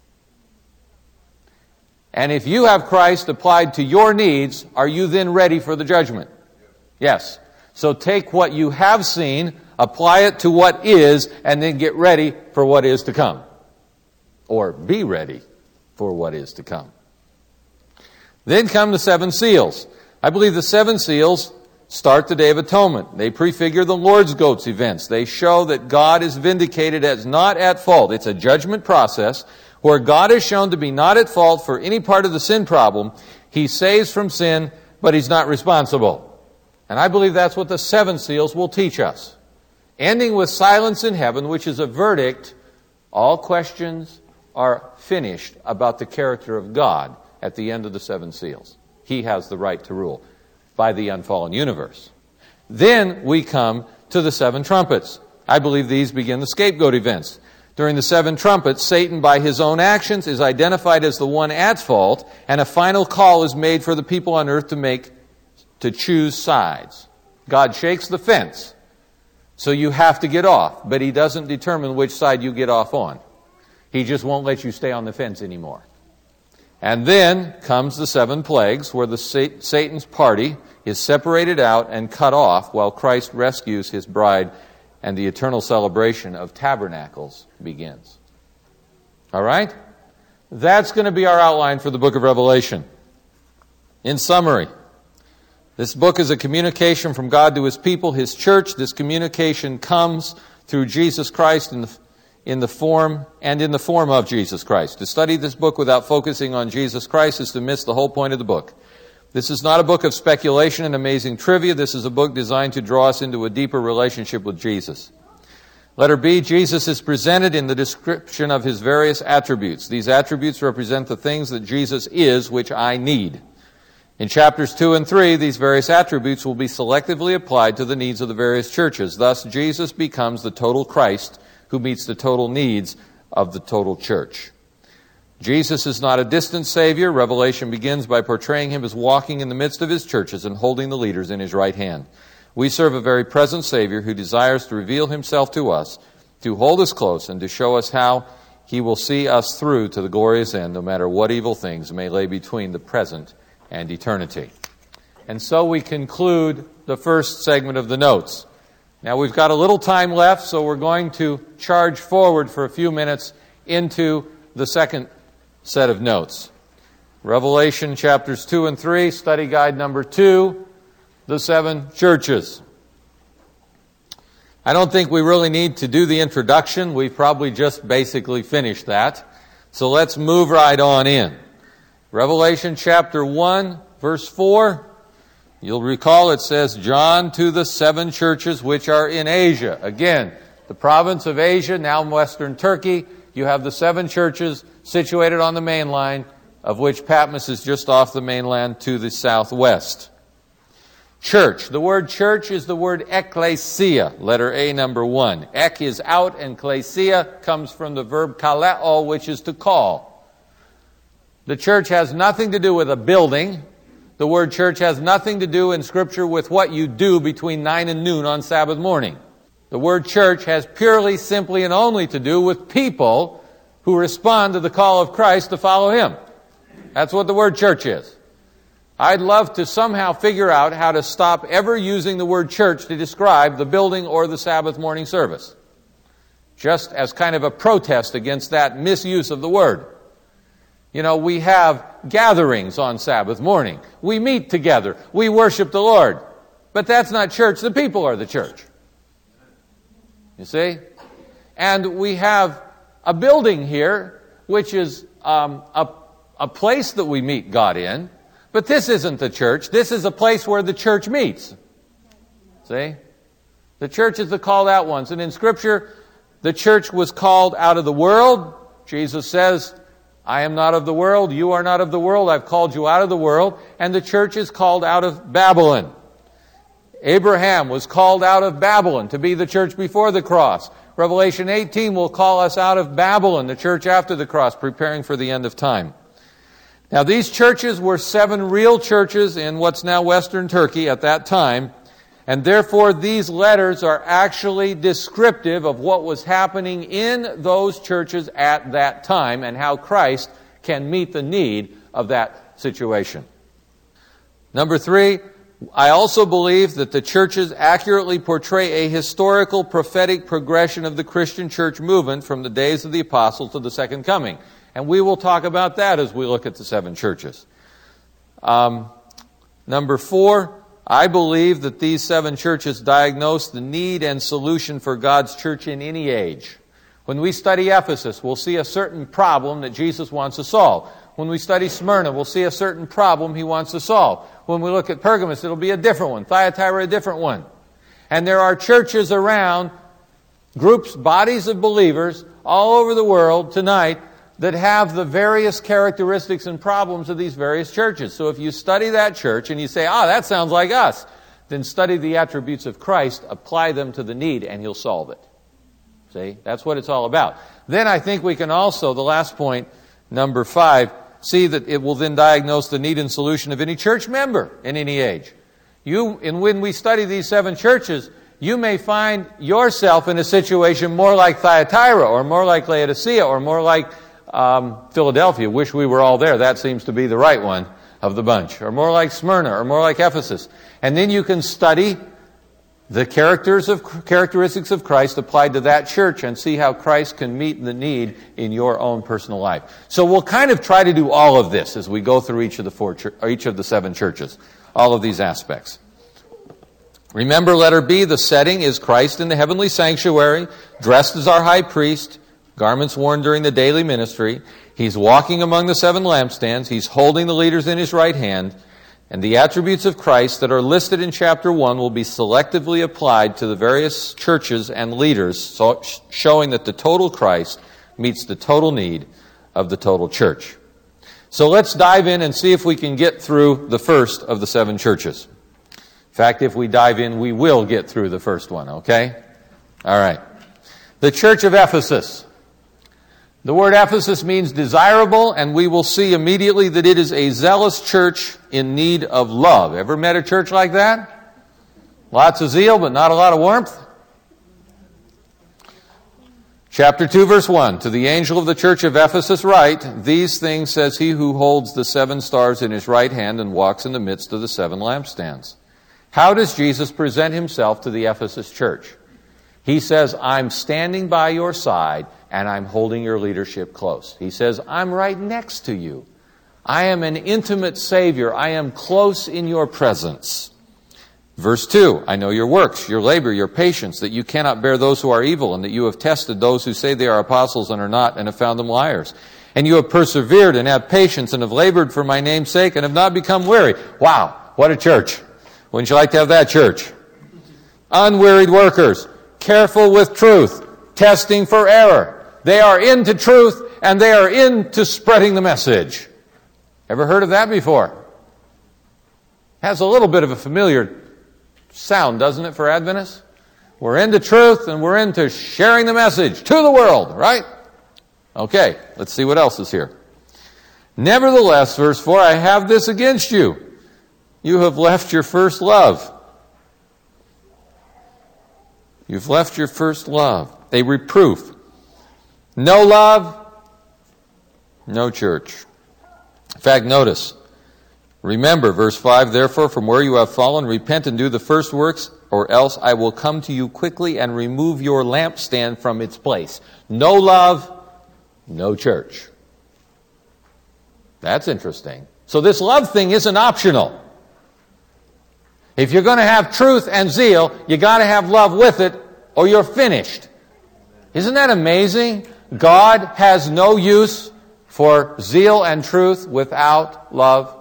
And if you have Christ applied to your needs, are you then ready for the judgment? Yes. So take what you have seen, apply it to what is, and then get ready for what is to come. Or be ready for what is to come. Then come the seven seals. I believe the seven seals start the Day of Atonement. They prefigure the Lord's Goats events. They show that God is vindicated as not at fault. It's a judgment process where God is shown to be not at fault for any part of the sin problem. He saves from sin, but He's not responsible. And I believe that's what the seven seals will teach us. Ending with silence in heaven, which is a verdict, all questions are finished about the character of God at the end of the seven seals. He has the right to rule by the unfallen universe. Then we come to the seven trumpets. I believe these begin the scapegoat events. During the seven trumpets, Satan, by his own actions, is identified as the one at fault, and a final call is made for the people on earth to make, to choose sides. God shakes the fence, so you have to get off, but He doesn't determine which side you get off on. He just won't let you stay on the fence anymore. And then comes the seven plagues, where the Satan's party is separated out and cut off while Christ rescues His bride, and the eternal celebration of tabernacles begins. All right? That's going to be our outline for the book of Revelation. In summary, this book is a communication from God to His people, His church. This communication comes through Jesus Christ in the in the form and in the form of Jesus Christ. To study this book without focusing on Jesus Christ is to miss the whole point of the book. This is not a book of speculation and amazing trivia. This is a book designed to draw us into a deeper relationship with Jesus. Letter B, Jesus is presented in the description of His various attributes. These attributes represent the things that Jesus is, which I need. In chapters two and three, these various attributes will be selectively applied to the needs of the various churches. Thus, Jesus becomes the total Christ who meets the total needs of the total church. Jesus is not a distant Savior. Revelation begins by portraying Him as walking in the midst of His churches and holding the leaders in His right hand. We serve a very present Savior who desires to reveal Himself to us, to hold us close, and to show us how He will see us through to the glorious end, no matter what evil things may lay between the present and eternity. And so we conclude the first segment of the notes. Now we've got a little time left, so we're going to charge forward for a few minutes into the second set of notes. Revelation chapters two and three, study guide number two, the seven churches. I don't think we really need to do the introduction. We've probably just basically finished that. So let's move right on in. Revelation chapter one, verse four. You'll recall it says, John to the seven churches which are in Asia. Again, the province of Asia, now western Turkey. You have the seven churches situated on the mainline, of which Patmos is just off the mainland to the southwest. Church. The word church is the word ekklesia, letter A, number one. Ek is out, and klesia comes from the verb kaleo, which is to call. The church has nothing to do with a building. The word church has nothing to do in Scripture with what you do between nine and noon on Sabbath morning. The word church has purely, simply, and only to do with people who respond to the call of Christ to follow Him. That's what the word church is. I'd love to somehow figure out how to stop ever using the word church to describe the building or the Sabbath morning service. Just as kind of a protest against that misuse of the word. You know, we have gatherings on Sabbath morning. We meet together. We worship the Lord. But that's not church. The people are the church. You see? And we have a building here, which is um, a, a place that we meet God in. But this isn't the church. This is a place where the church meets. See? The church is the called out ones. And in Scripture, the church was called out of the world. Jesus says, I am not of the world, you are not of the world, I've called you out of the world. And the church is called out of Babylon. Abraham was called out of Babylon to be the church before the cross. Revelation eighteen will call us out of Babylon, the church after the cross, preparing for the end of time. Now these churches were seven real churches in what's now Western Turkey at that time. And therefore, these letters are actually descriptive of what was happening in those churches at that time and how Christ can meet the need of that situation. Number three, I also believe that the churches accurately portray a historical prophetic progression of the Christian church movement from the days of the apostles to the second coming. And we will talk about that as we look at the seven churches. Um, number four, I believe that these seven churches diagnose the need and solution for God's church in any age. When we study Ephesus, we'll see a certain problem that Jesus wants to solve. When we study Smyrna, we'll see a certain problem he wants to solve. When we look at Pergamos, it'll be a different one. Thyatira, a different one. And there are churches around, groups, bodies of believers all over the world tonight that have the various characteristics and problems of these various churches. So if you study that church and you say, ah, that sounds like us, then study the attributes of Christ, apply them to the need, and he'll solve it. See? That's what it's all about. Then I think we can also, the last point, number five, see that it will then diagnose the need and solution of any church member in any age. You, and when we study these seven churches, you may find yourself in a situation more like Thyatira, or more like Laodicea, or more like Um, Philadelphia. Wish we were all there. That seems to be the right one of the bunch. Or more like Smyrna, or more like Ephesus. And then you can study the characters of characteristics of Christ applied to that church and see how Christ can meet the need in your own personal life. So we'll kind of try to do all of this as we go through each of the four, or each of the seven churches. All of these aspects. Remember, letter B, the setting is Christ in the heavenly sanctuary, dressed as our high priest, garments worn during the daily ministry. He's walking among the seven lampstands. He's holding the leaders in his right hand. And the attributes of Christ that are listed in chapter one will be selectively applied to the various churches and leaders, so showing that the total Christ meets the total need of the total church. So let's dive in and see if we can get through the first of the seven churches. In fact, if we dive in, we will get through the first one, okay? All right. The church of Ephesus. The word Ephesus means desirable, and we will see immediately that it is a zealous church in need of love. Ever met a church like that? Lots of zeal, but not a lot of warmth? Chapter two, verse one. To the angel of the church of Ephesus write, these things says he who holds the seven stars in his right hand and walks in the midst of the seven lampstands. How does Jesus present himself to the Ephesus church? He says, I'm standing by your side, and I'm holding your leadership close. He says, I'm right next to you. I am an intimate Savior. I am close in your presence. Verse two, I know your works, your labor, your patience, that you cannot bear those who are evil, and that you have tested those who say they are apostles and are not, and have found them liars. And you have persevered and have patience and have labored for my name's sake and have not become weary. Wow, what a church. Wouldn't you like to have that church? Unwearied workers, careful with truth, testing for error. They are into truth, and they are into spreading the message. Ever heard of that before? Has a little bit of a familiar sound, doesn't it, for Adventists? We're into truth, and we're into sharing the message to the world, right? Okay, let's see what else is here. Nevertheless, verse four, I have this against you. You have left your first love. You've left your first love. A reproof. No love, no church. In fact, notice, Remember, verse five, therefore, from where you have fallen, repent and do the first works, or else I will come to you quickly and remove your lampstand from its place. No love, no church. That's interesting. So this love thing isn't optional. If you're going to have truth and zeal, you got to have love with it, or you're finished. Isn't that amazing? God has no use for zeal and truth without love.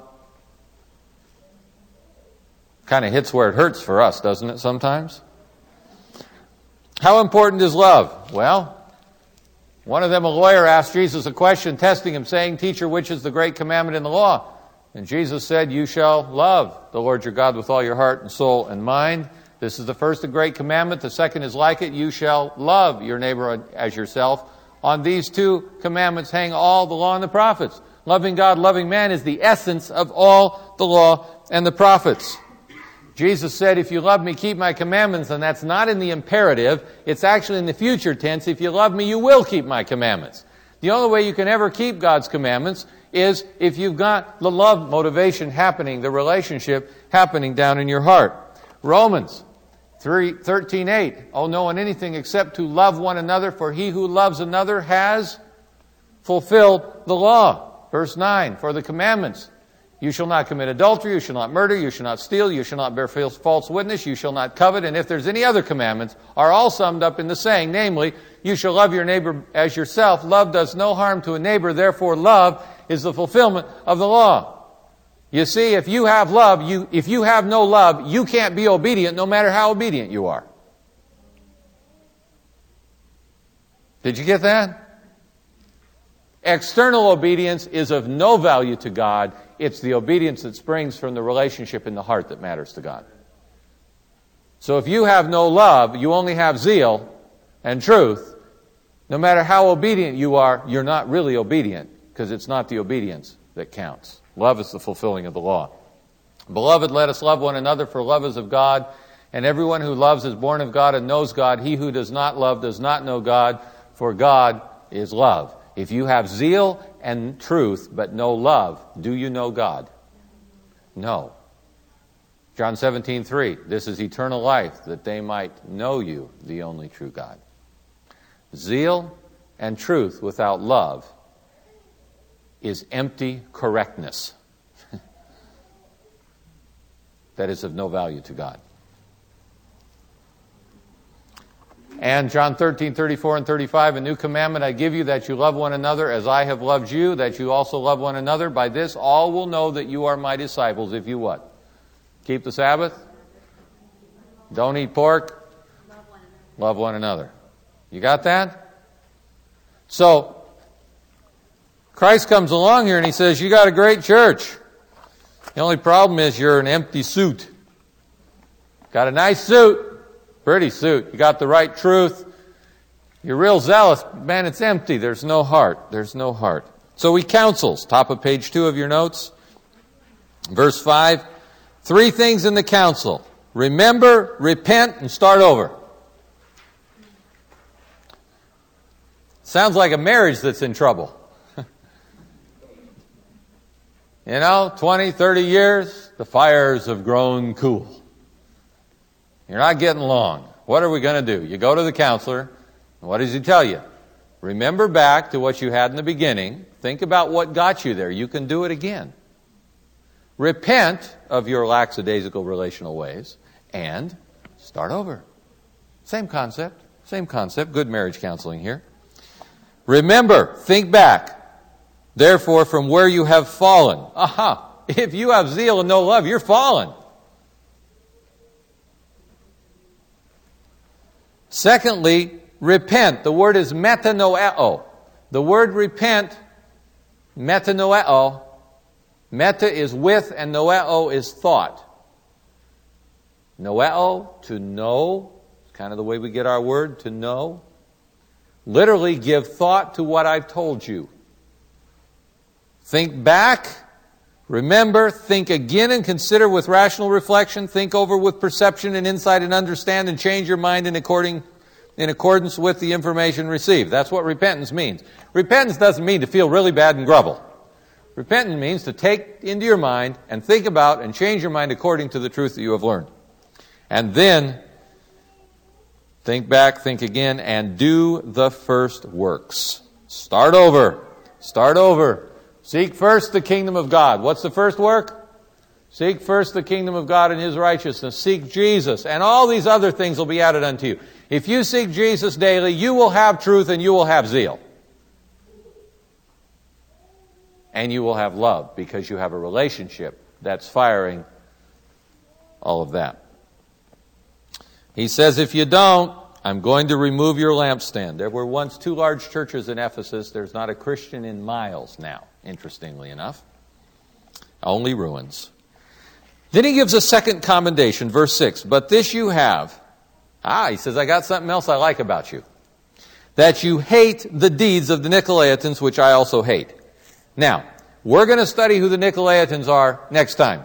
Kind of hits where it hurts for us, doesn't it, sometimes? How important is love? Well, one of them, a lawyer, asked Jesus a question, testing him, saying, Teacher, which is the great commandment in the law? And Jesus said, You shall love the Lord your God with all your heart and soul and mind. This is the first and great commandment. The second is like it. You shall love your neighbor as yourself. On these two commandments hang all the law and the prophets. Loving God, loving man is the essence of all the law and the prophets. Jesus said, if you love me, keep my commandments, and that's not in the imperative. It's actually in the future tense. If you love me, you will keep my commandments. The only way you can ever keep God's commandments is if you've got the love motivation happening, the relationship happening down in your heart. Romans thirteen eight, owe no one anything except to love one another, for he who loves another has fulfilled the law. Verse nine, for the commandments, you shall not commit adultery, you shall not murder, you shall not steal, you shall not bear false witness, you shall not covet, and if there's any other commandments, are all summed up in the saying, namely, you shall love your neighbor as yourself. Love does no harm to a neighbor, therefore love is the fulfillment of the law. You see, if you have love, you if you have no love, you can't be obedient no matter how obedient you are. Did you get that? External obedience is of no value to God. It's the obedience that springs from the relationship in the heart that matters to God. So if you have no love, you only have zeal and truth, no matter how obedient you are, you're not really obedient, because it's not the obedience that counts. Love is the fulfilling of the law. Beloved, let us love one another, for love is of God, and everyone who loves is born of God and knows God. He who does not love does not know God, for God is love. If you have zeal and truth, but no love, do you know God? No. John seventeen three, this is eternal life, that they might know you, the only true God. Zeal and truth without love is empty correctness that is of no value to God. And John thirteen thirty-four and thirty-five, a new commandment I give you, that you love one another as I have loved you, that you also love one another. By this all will know that you are my disciples, if you what? Keep the Sabbath? Don't eat pork? Love one another. Love one another. You got that? So, Christ comes along here and he says, you got a great church. The only problem is you're an empty suit. Got a nice suit. Pretty suit. You got the right truth. You're real zealous. Man, it's empty. There's no heart. There's no heart. So he counsels. Top of page two of your notes. Verse five. Three things in the counsel. Remember, repent, and start over. Sounds like a marriage that's in trouble. You know, twenty, thirty years, the fires have grown cool. You're not getting along. What are we going to do? You go to the counselor, and what does he tell you? Remember back to what you had in the beginning. Think about what got you there. You can do it again. Repent of your lackadaisical relational ways, and start over. Same concept. Same concept. Good marriage counseling here. Remember, think back. Therefore, from where you have fallen. Aha! If you have zeal and no love, you're fallen. Secondly, repent. The word is metanoeo. The word repent, metanoeo. Meta is with and noeo is thought. Noeo, to know. It's kind of the way we get our word, to know. Literally, give thought to what I've told you. Think back, remember, think again and consider with rational reflection, think over with perception and insight and understand and change your mind in according, in accordance with the information received. That's what repentance means. Repentance doesn't mean to feel really bad and grovel. Repentant means to take into your mind and think about and change your mind according to the truth that you have learned. And then think back, think again, and do the first works. Start over. Start over. Seek first the kingdom of God. What's the first work? Seek first the kingdom of God and His righteousness. Seek Jesus. And all these other things will be added unto you. If you seek Jesus daily, you will have truth and you will have zeal. And you will have love because you have a relationship that's firing all of that. He says, if you don't, I'm going to remove your lampstand. There were once two large churches in Ephesus. There's not a Christian in miles now, interestingly enough. Only ruins. Then he gives a second commendation, verse six. But this you have. Ah, he says, I got something else I like about you. That you hate the deeds of the Nicolaitans, which I also hate. Now, we're going to study who the Nicolaitans are next time.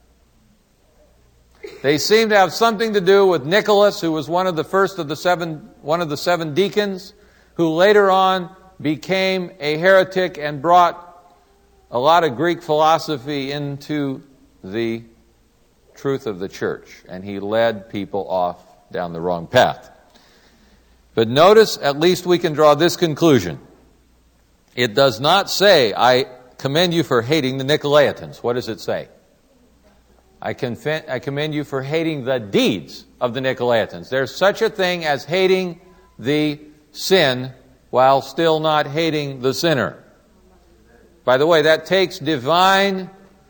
They seem to have something to do with Nicholas, who was one of the first of the seven, one of the seven deacons, who later on became a heretic and brought a lot of Greek philosophy into the truth of the church. And he led people off down the wrong path. But notice, at least we can draw this conclusion. It does not say, I commend you for hating the Nicolaitans. What does it say? I, conf- I commend you for hating the deeds of the Nicolaitans. There's such a thing as hating the sin while still not hating the sinner. By the way, that takes divine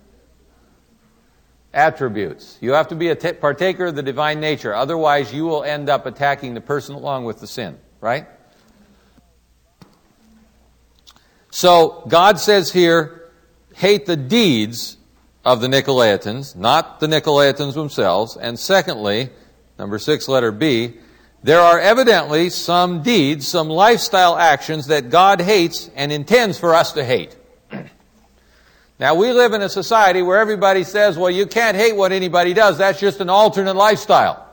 attributes. You have to be a t- partaker of the divine nature. Otherwise, you will end up attacking the person along with the sin. Right? So, God says here, hate the deeds of the Nicolaitans, not the Nicolaitans themselves. And secondly, number six, letter B, there are evidently some deeds, some lifestyle actions that God hates and intends for us to hate. Now, we live in a society where everybody says, well, you can't hate what anybody does. That's just an alternate lifestyle.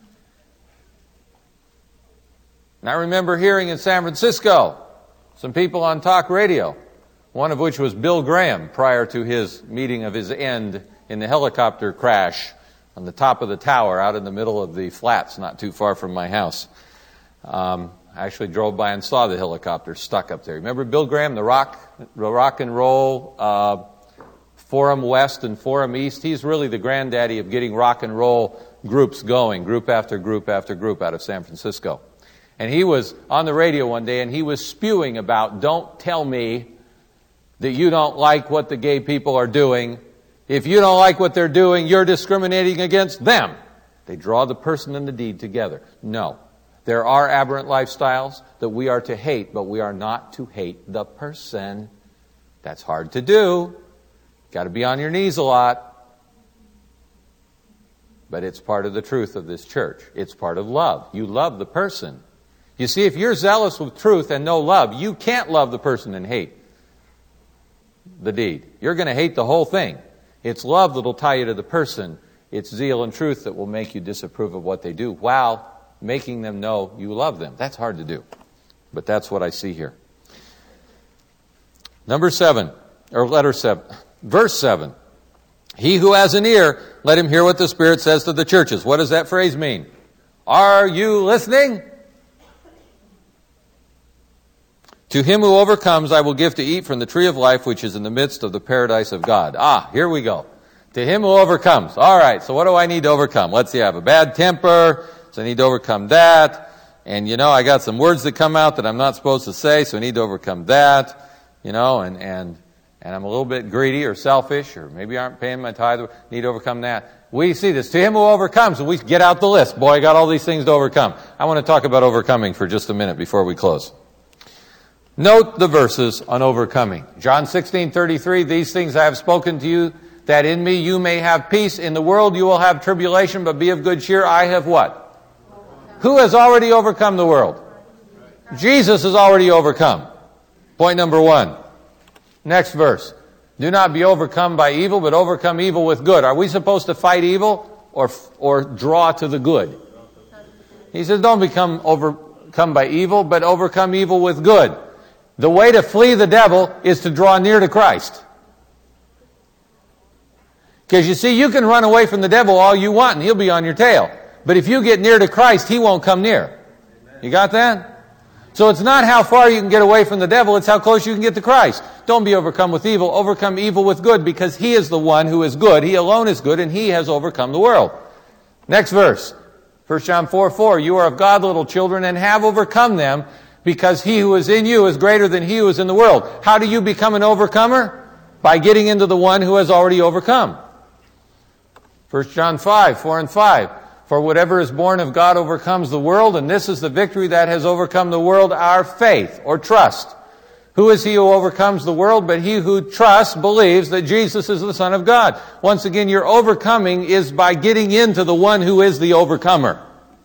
And I remember hearing in San Francisco some people on talk radio, one of which was Bill Graham prior to his meeting of his end in the helicopter crash on the top of the tower out in the middle of the flats not too far from my house. Um, I actually drove by and saw the helicopter stuck up there. Remember Bill Graham, the rock, the rock and roll uh, Forum West and Forum East? He's really the granddaddy of getting rock and roll groups going, group after group after group out of San Francisco. And he was on the radio one day and he was spewing about, don't tell me that you don't like what the gay people are doing. If you don't like what they're doing, you're discriminating against them. They draw the person and the deed together. No. There are aberrant lifestyles that we are to hate, but we are not to hate the person. That's hard to do. Got to be on your knees a lot. But it's part of the truth of this church. It's part of love. You love the person. You see, if you're zealous with truth and no love, you can't love the person and hate the deed. You're going to hate the whole thing. It's love that will tie you to the person. It's zeal and truth that will make you disapprove of what they do while making them know you love them. That's hard to do. But that's what I see here. Number seven, or letter seven, verse seven. He who has an ear, let him hear what the Spirit says to the churches. What does that phrase mean? Are you listening? To him who overcomes, I will give to eat from the tree of life, which is in the midst of the paradise of God. Ah, here we go. To him who overcomes. All right, so what do I need to overcome? Let's see, I have a bad temper, so I need to overcome that. And, you know, I got some words that come out that I'm not supposed to say, so I need to overcome that. You know, and, and, and I'm a little bit greedy or selfish, or maybe I aren't paying my tithe. Need to overcome that. We see this. To him who overcomes, and we get out the list. Boy, I got all these things to overcome. I want to talk about overcoming for just a minute before we close. Note the verses on overcoming. John sixteen thirty-three, these things I have spoken to you, that in me you may have peace. In the world you will have tribulation, but be of good cheer. I have what? Who has already overcome the world? Jesus has already overcome. Point number one. Next verse. Do not be overcome by evil, but overcome evil with good. Are we supposed to fight evil or, or draw to the good? He says, don't become overcome by evil, but overcome evil with good. The way to flee the devil is to draw near to Christ. Because you see, you can run away from the devil all you want and he'll be on your tail. But if you get near to Christ, he won't come near. You got that? So it's not how far you can get away from the devil, it's how close you can get to Christ. Don't be overcome with evil, overcome evil with good, because he is the one who is good. He alone is good, and he has overcome the world. Next verse, First John four four, you are of God, little children, and have overcome them, because he who is in you is greater than he who is in the world. How do you become an overcomer? By getting into the one who has already overcome. First John five four and five. For whatever is born of God overcomes the world, and this is the victory that has overcome the world, our faith, or trust. Who is he who overcomes the world? But he who trusts, believes that Jesus is the Son of God. Once again, your overcoming is by getting into the one who is the overcomer.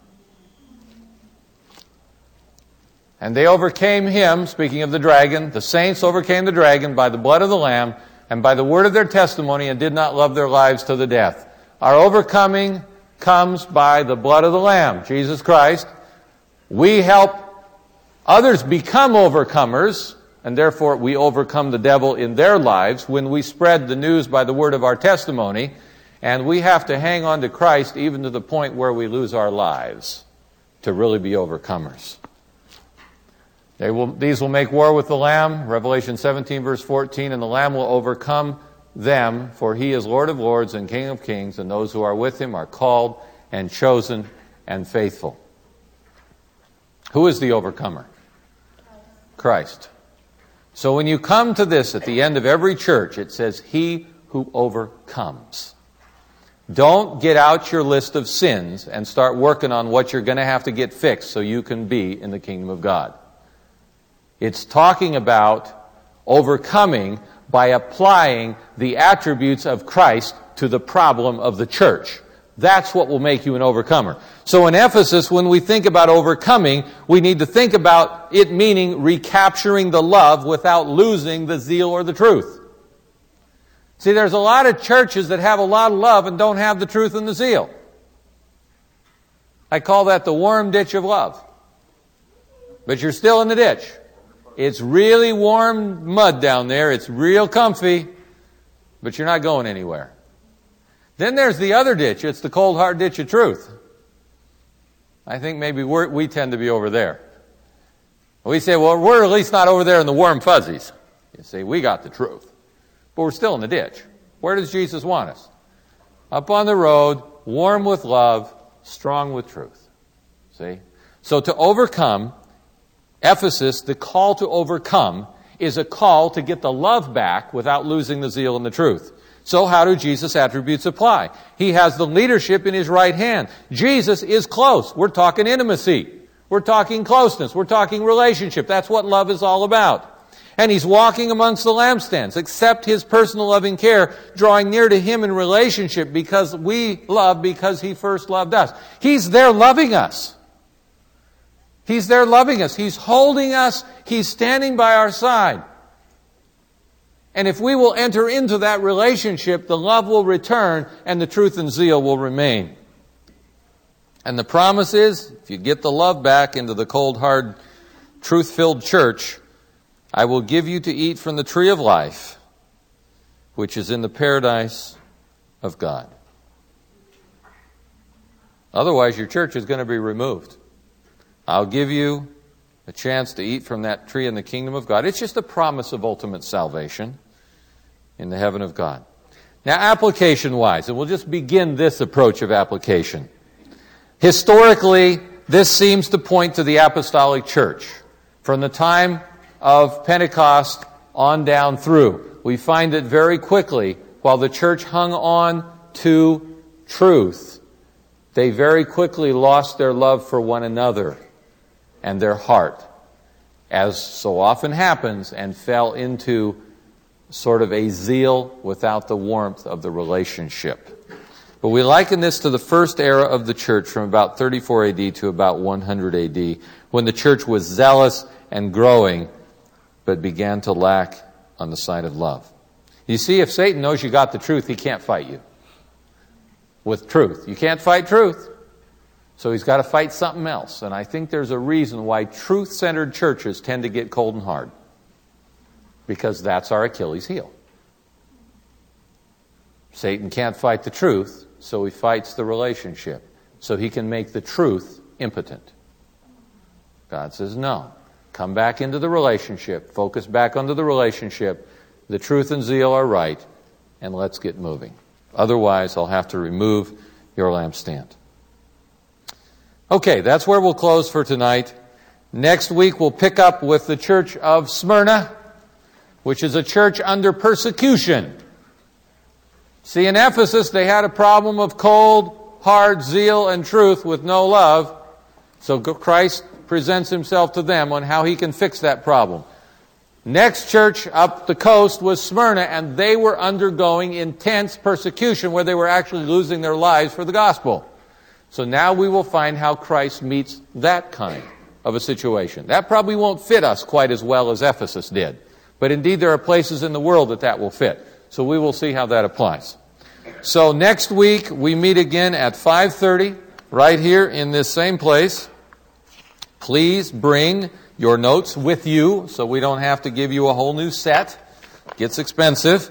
And they overcame him, speaking of the dragon, the saints overcame the dragon by the blood of the Lamb and by the word of their testimony, and did not love their lives to the death. Our overcoming comes by the blood of the Lamb, Jesus Christ. We help others become overcomers, and therefore we overcome the devil in their lives when we spread the news by the word of our testimony, and we have to hang on to Christ even to the point where we lose our lives to really be overcomers. They will, these will make war with the Lamb, Revelation seventeen verse fourteen, and the Lamb will overcome them, for he is Lord of lords and King of kings, and those who are with him are called and chosen and faithful. Who is the overcomer? Christ. So when you come to this at the end of every church, it says, he who overcomes. Don't get out your list of sins and start working on what you're going to have to get fixed so you can be in the kingdom of God. It's talking about overcoming by applying the attributes of Christ to the problem of the church. That's what will make you an overcomer. So in Ephesus, when we think about overcoming, we need to think about it meaning recapturing the love without losing the zeal or the truth. See, there's a lot of churches that have a lot of love and don't have the truth and the zeal. I call that the warm ditch of love. But you're still in the ditch. It's really warm mud down there. It's real comfy, but you're not going anywhere. Then there's the other ditch. It's the cold, hard ditch of truth. I think maybe we're, we tend to be over there. We say, well, we're at least not over there in the warm fuzzies. You see, we got the truth. But we're still in the ditch. Where does Jesus want us? Up on the road, warm with love, strong with truth. See? So to overcome, Ephesus, the call to overcome, is a call to get the love back without losing the zeal and the truth. So how do Jesus' attributes apply? He has the leadership in his right hand. Jesus is close. We're talking intimacy. We're talking closeness. We're talking relationship. That's what love is all about. And he's walking amongst the lampstands. Accept his personal loving care, drawing near to him in relationship because we love because he first loved us. He's there loving us. He's there loving us. He's holding us. He's standing by our side. And if we will enter into that relationship, the love will return and the truth and zeal will remain. And the promise is, if you get the love back into the cold, hard, truth-filled church, I will give you to eat from the tree of life, which is in the paradise of God. Otherwise, your church is going to be removed. I'll give you a chance to eat from that tree in the kingdom of God. It's just a promise of ultimate salvation in the heaven of God. Now, application-wise, and we'll just begin this approach of application. Historically, this seems to point to the apostolic church. From the time of Pentecost on down through, we find that very quickly, while the church hung on to truth, they very quickly lost their love for one another and their heart, as so often happens, and fell into sort of a zeal without the warmth of the relationship. But we liken this to the first era of the church from about thirty-four A D to about one hundred A D, when the church was zealous and growing, but began to lack on the side of love. You see, if Satan knows you got the truth, he can't fight you with truth. You can't fight truth. So he's got to fight something else. And I think there's a reason why truth-centered churches tend to get cold and hard. Because that's our Achilles heel. Satan can't fight the truth, so he fights the relationship, so he can make the truth impotent. God says, no. Come back into the relationship. Focus back onto the relationship. The truth and zeal are right, and let's get moving. Otherwise, I'll have to remove your lampstand. Okay, that's where we'll close for tonight. Next week, we'll pick up with the church of Smyrna, which is a church under persecution. See, in Ephesus, they had a problem of cold, hard zeal and truth with no love. So Christ presents himself to them on how he can fix that problem. Next church up the coast was Smyrna, and they were undergoing intense persecution where they were actually losing their lives for the gospel. So now we will find how Christ meets that kind of a situation. That probably won't fit us quite as well as Ephesus did. But indeed, there are places in the world that that will fit. So we will see how that applies. So next week, we meet again at five thirty, right here in this same place. Please bring your notes with you so we don't have to give you a whole new set. It gets expensive.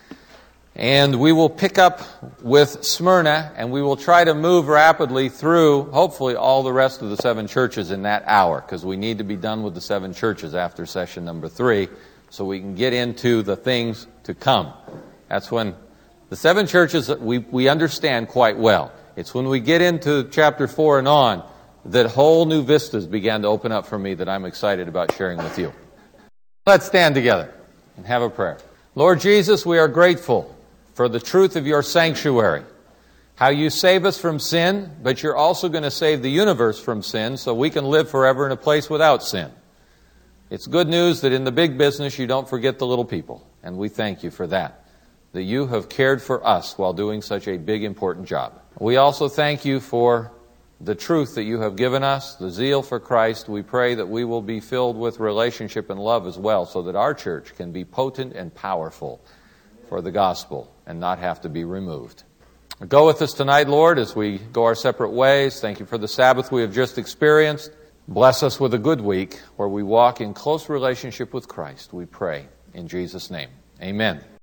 And we will pick up with Smyrna, and we will try to move rapidly through, hopefully, all the rest of the seven churches in that hour, because we need to be done with the seven churches after session number three, so we can get into the things to come. That's when the seven churches we, we understand quite well. It's when we get into chapter four and on that whole new vistas began to open up for me that I'm excited about sharing with you. Let's stand together and have a prayer. Lord Jesus, we are grateful for the truth of your sanctuary, how you save us from sin, but you're also going to save the universe from sin so we can live forever in a place without sin. It's good news that in the big business you don't forget the little people, and we thank you for that, that you have cared for us while doing such a big, important job. We also thank you for the truth that you have given us, the zeal for Christ. We pray that we will be filled with relationship and love as well, so that our church can be potent and powerful for the gospel and not have to be removed. Go with us tonight, Lord, as we go our separate ways. Thank you for the Sabbath we have just experienced. Bless us with a good week where we walk in close relationship with Christ, we pray. In Jesus' name, amen.